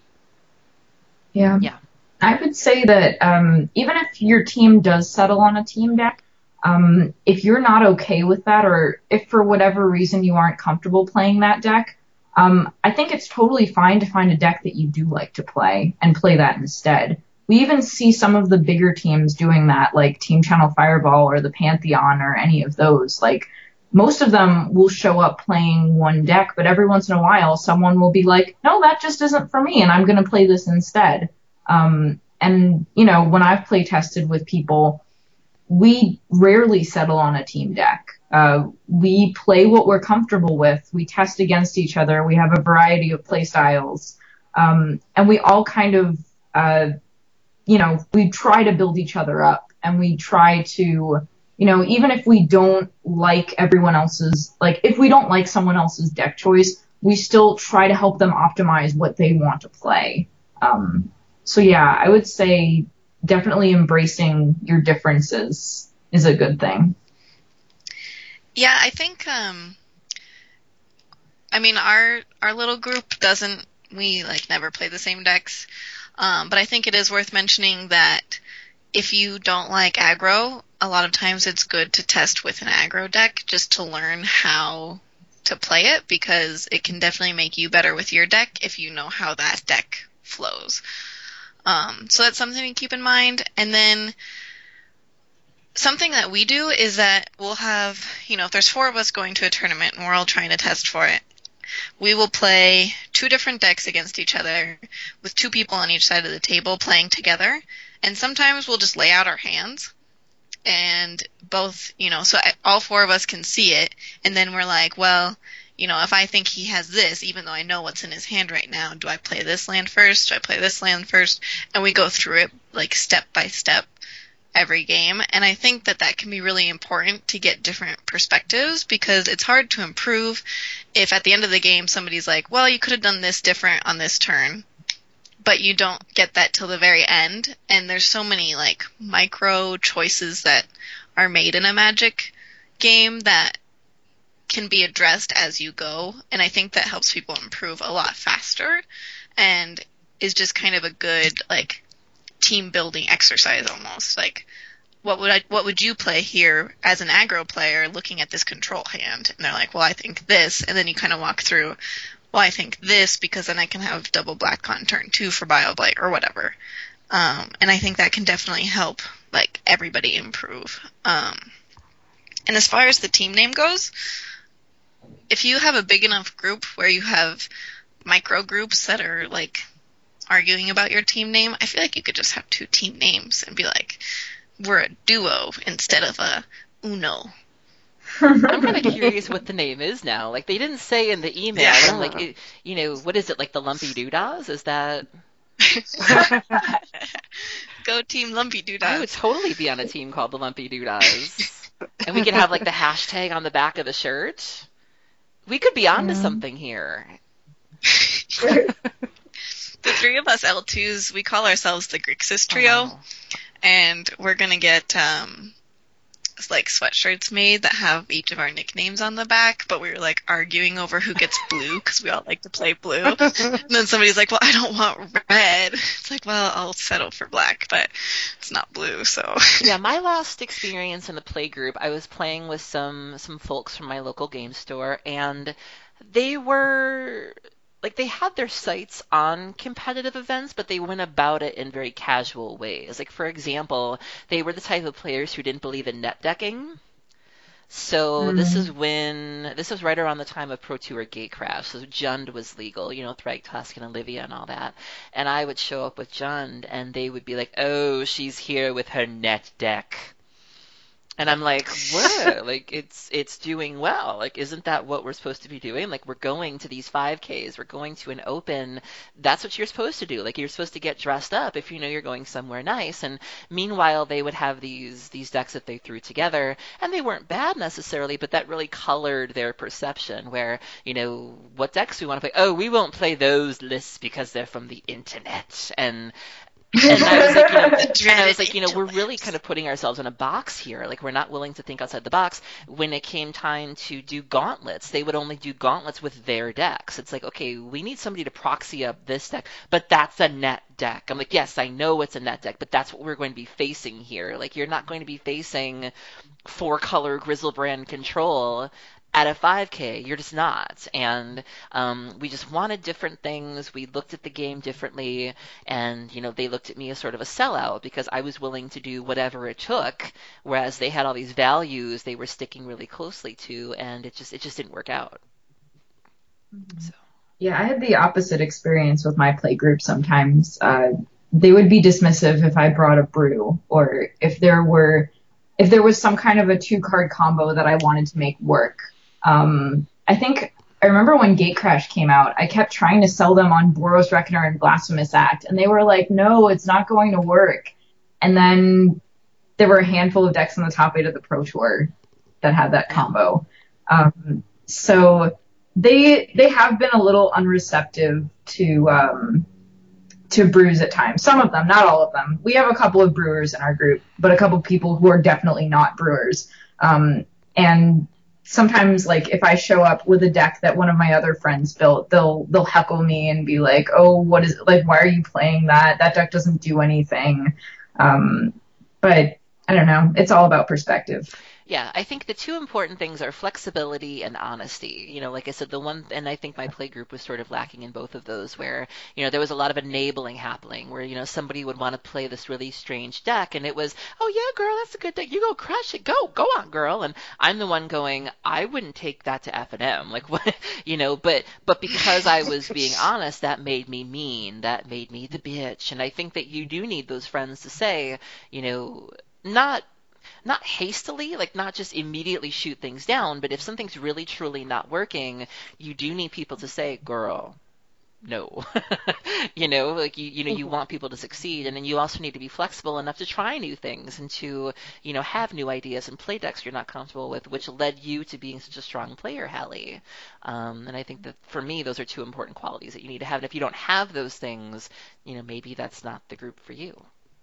Yeah. Yeah. I would say that um, even if your team does settle on a team deck, um, if you're not okay with that, or if for whatever reason you aren't comfortable playing that deck, Um, I think it's totally fine to find a deck that you do like to play and play that instead. We even see some of the bigger teams doing that, like Team Channel Fireball or the Pantheon or any of those. Like, most of them will show up playing one deck, but every once in a while someone will be like, no, that just isn't for me, and I'm going to play this instead. Um, and, you know, when I've play tested with people, we rarely settle on a team deck. Uh, we play what we're comfortable with. We test against each other. We have a variety of play styles. Um, and we all kind of, uh, you know, we try to build each other up, and we try to, you know, even if we don't like everyone else's, like, if we don't like someone else's deck choice, we still try to help them optimize what they want to play. Um, so yeah, I would say definitely embracing your differences is a good thing. Yeah, I think, um, I mean, our our little group doesn't, we, like, never play the same decks, um, but I think it is worth mentioning that if you don't like aggro, a lot of times it's good to test with an aggro deck just to learn how to play it, because it can definitely make you better with your deck if you know how that deck flows. Um, so that's something to keep in mind. And then something that we do is that we'll have, you know, if there's four of us going to a tournament and we're all trying to test for it, we will play two different decks against each other with two people on each side of the table playing together. And sometimes we'll just lay out our hands and both, you know, so all four of us can see it. And then we're like, well, you know, if I think he has this, even though I know what's in his hand right now, do I play this land first? Do I play this land first? And we go through it, like, step by step. every game, and I think that that can be really important to get different perspectives, because it's hard to improve if at the end of the game somebody's like, well, you could have done this different on this turn, but you don't get that till the very end, and there's so many like micro choices that are made in a Magic game that can be addressed as you go, and I think that helps people improve a lot faster, and is just kind of a good like team building exercise almost. Like, what would I what would you play here as an aggro player looking at this control hand? And they're like, well, I think this, and then you kind of walk through, well, I think this because then I can have double black on turn two for BioBlight or whatever. Um, and I think that can definitely help like everybody improve. Um, and as far as the team name goes, if you have a big enough group where you have micro groups that are like arguing about your team name, I feel like you could just have two team names and be like, we're a duo instead of a uno. I'm kind of curious what the name is now. Like, they didn't say in the email. Yeah. I'm like, it, you know, what is it, like the Lumpy Doodas? Is that... Go Team Lumpy Doodas. I would totally be on a team called the Lumpy Doodas. And we could have, like, the hashtag on the back of the shirt. We could be onto Mm. something here. The three of us L twos, we call ourselves the Grixis Trio, Oh, wow. and we're going to get um, like sweatshirts made that have each of our nicknames on the back, but we were like arguing over who gets blue because we all like to play blue. And then somebody's like, well, I don't want red. It's like, well, I'll settle for black, but it's not blue, so. Yeah, my last experience in the play group, I was playing with some some folks from my local game store, and they were like, they had their sights on competitive events, but they went about it in very casual ways. Like, for example, they were the type of players who didn't believe in net decking. So this is when, this was right around the time of Pro Tour Gatecrash, so Jund was legal, you know, Thrag, Tusk, and Olivia and all that. And I would show up with Jund, and they would be like, oh, she's here with her net deck. And I'm like, what? Like, it's it's doing well. Like, isn't that what we're supposed to be doing? Like, we're going to these five Ks. We're going to an open. That's what you're supposed to do. Like, you're supposed to get dressed up if you know you're going somewhere nice. And meanwhile, they would have these these decks that they threw together, and they weren't bad necessarily, but that really colored their perception where, you know, what decks we want to play? Oh, we won't play those lists because they're from the internet. And and I was like, you know, and I was like, you know, we're really kind of putting ourselves in a box here. Like, we're not willing to think outside the box. When it came time to do gauntlets, they would only do gauntlets with their decks. It's like, okay, we need somebody to proxy up this deck, but that's a net deck. I'm like, yes, I know it's a net deck, but that's what we're going to be facing here. Like, you're not going to be facing four-color Griselbrand control at a five K. You're just not. And um, we just wanted different things. We looked at the game differently, and, you know, they looked at me as sort of a sellout because I was willing to do whatever it took, whereas they had all these values they were sticking really closely to, and it just it just didn't work out. So. Yeah, I had the opposite experience with my play group sometimes. Uh, they would be dismissive if I brought a brew, or if there were if there was some kind of a two-card combo that I wanted to make work. Um, I think I remember when Gatecrash came out, I kept trying to sell them on Boros Reckoner and Blasphemous Act, and they were like, no, it's not going to work. And then there were a handful of decks on the top eight of the Pro Tour that had that combo. Um, so they they have been a little unreceptive to um, to brews at times. Some of them, not all of them. We have a couple of brewers in our group, but a couple of people who are definitely not brewers. Um, and sometimes, like, if I show up with a deck that one of my other friends built, they'll they'll heckle me and be like, "Oh, what is like? Why are you playing that? That deck doesn't do anything." Um, but I don't know. It's all about perspective. Yeah, I think the two important things are flexibility and honesty. You know, like I said, the one, and I think my play group was sort of lacking in both of those, where, you know, there was a lot of enabling happening, where, you know, somebody would want to play this really strange deck, and it was, oh yeah, girl, that's a good deck. You go crush it. Go, go on, girl. And I'm the one going, I wouldn't take that to F and M. Like, what, you know, but, but because I was being honest, that made me mean. That made me the bitch. And I think that you do need those friends to say, you know, not, not hastily, like not just immediately shoot things down, but if something's really truly not working, you do need people to say, girl, no. You know, like you, you know, you want people to succeed, and then you also need to be flexible enough to try new things and to, you know, have new ideas and play decks you're not comfortable with, which led you to being such a strong player, Hallie. Um, and I think that for me, those are two important qualities that you need to have. And if you don't have those things, you know, maybe that's not the group for you.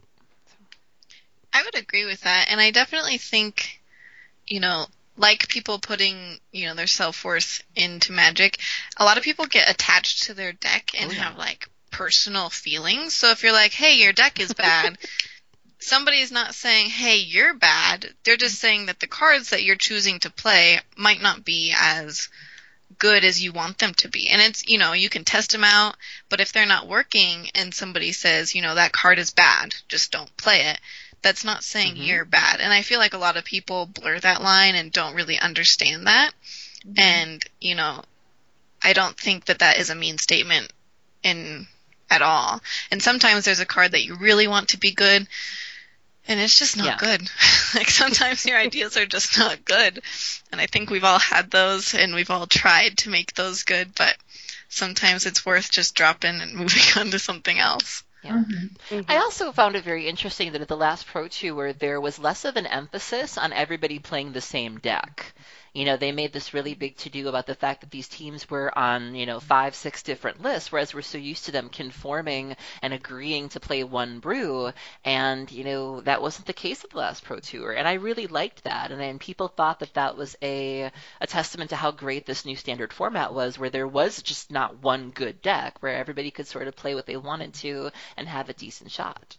I would agree with that, and I definitely think, you know, like people putting, you know, their self-worth into Magic, a lot of people get attached to their deck and Oh, yeah. have, like, personal feelings. So if you're like, hey, your deck is bad, somebody's not saying, hey, you're bad. They're just saying that the cards that you're choosing to play might not be as good as you want them to be. And it's, you know, you can test them out, but if they're not working and somebody says, you know, that card is bad, just don't play it, that's not saying Mhm. you're bad. And I feel like a lot of people blur that line and don't really understand that. And, you know, I don't think that that is a mean statement in at all. And sometimes there's a card that you really want to be good, and it's just not Yeah. good. Like, sometimes your ideas are just not good. And I think we've all had those, and we've all tried to make those good, but sometimes it's worth just dropping and moving on to something else. Yeah. Mhm. I also found it very interesting that at the last Pro Tour, there was less of an emphasis on everybody playing the same deck. You know, they made this really big to-do about the fact that these teams were on, you know, five, six different lists, whereas we're so used to them conforming and agreeing to play one brew. And, you know, that wasn't the case at the last Pro Tour. And I really liked that. And then people thought that that was a, a testament to how great this new standard format was, where there was just not one good deck, where everybody could sort of play what they wanted to and have a decent shot.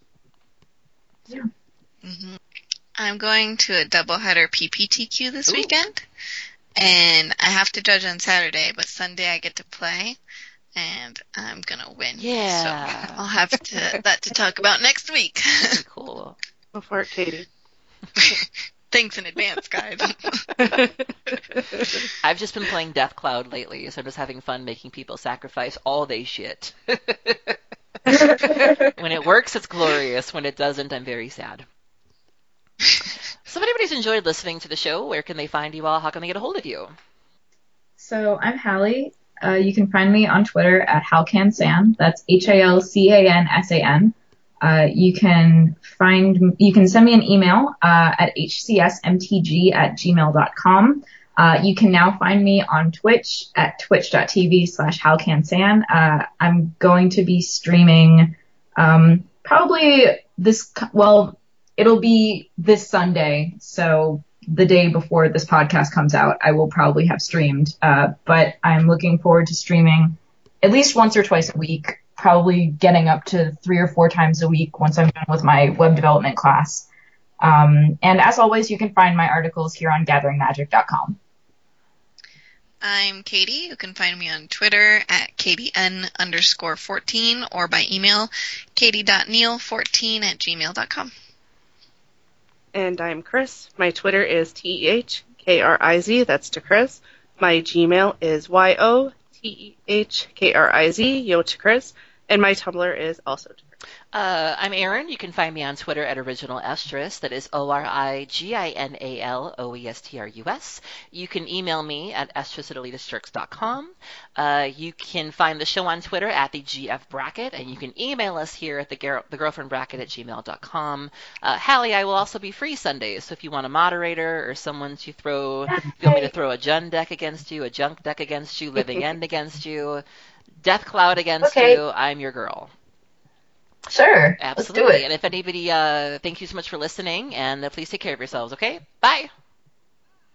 hmm I'm going to a doubleheader P P T Q this Ooh. weekend, and I have to judge on Saturday, but Sunday I get to play, and I'm gonna win. Yeah. So I'll have to, that to talk about next week. Pretty cool. Go for it, Katie. Thanks in advance, guys. I've just been playing Death Cloud lately, so I'm just having fun making people sacrifice all they shit. When it works, it's glorious. When it doesn't, I'm very sad. So if anybody's enjoyed listening to the show, where can they find you all? How can they get a hold of you? So I'm Hallie. Uh, you can find me on Twitter at HalCanSan. That's H A L C A N S A N. Uh, you can find, you can send me an email uh, at h c s m t g at gmail dot com. Uh, you can now find me on Twitch at twitch.tv slash HalCanSan. Uh, I'm going to be streaming um, probably this, well, it'll be this Sunday, so the day before this podcast comes out, I will probably have streamed. Uh, but I'm looking forward to streaming at least once or twice a week, probably getting up to three or four times a week once I'm done with my web development class. Um, and as always, you can find my articles here on gathering magic dot com. I'm Katie. You can find me on Twitter at K B N underscore fourteen or by email katie dot neal fourteen at gmail dot com. And I'm Chris. My Twitter is T E H K R I Z. That's to Chris. My Gmail is Y O T E H K R I Z, Yo to Chris. And my Tumblr is also to Chris. Uh, I'm Erin. You can find me on Twitter at Original Estrus. That is O R I G I N A L O E S T R U S. You can email me at estrus at elitist jerks dot com. Uh, you can find the show on Twitter at the G F Bracket, and you can email us here at the, Gar- the girlfriend bracket at gmail dot com. Uh, Hallie, I will also be free Sundays, so if you want a moderator or someone to throw, if you want me to throw a Jund deck against you, a Junk deck against you, Living End against you, Death Cloud against Okay. you, I'm your girl. Sure. Absolutely. Let's do it. And if anybody, uh, thank you so much for listening, and uh, please take care of yourselves, okay? Bye.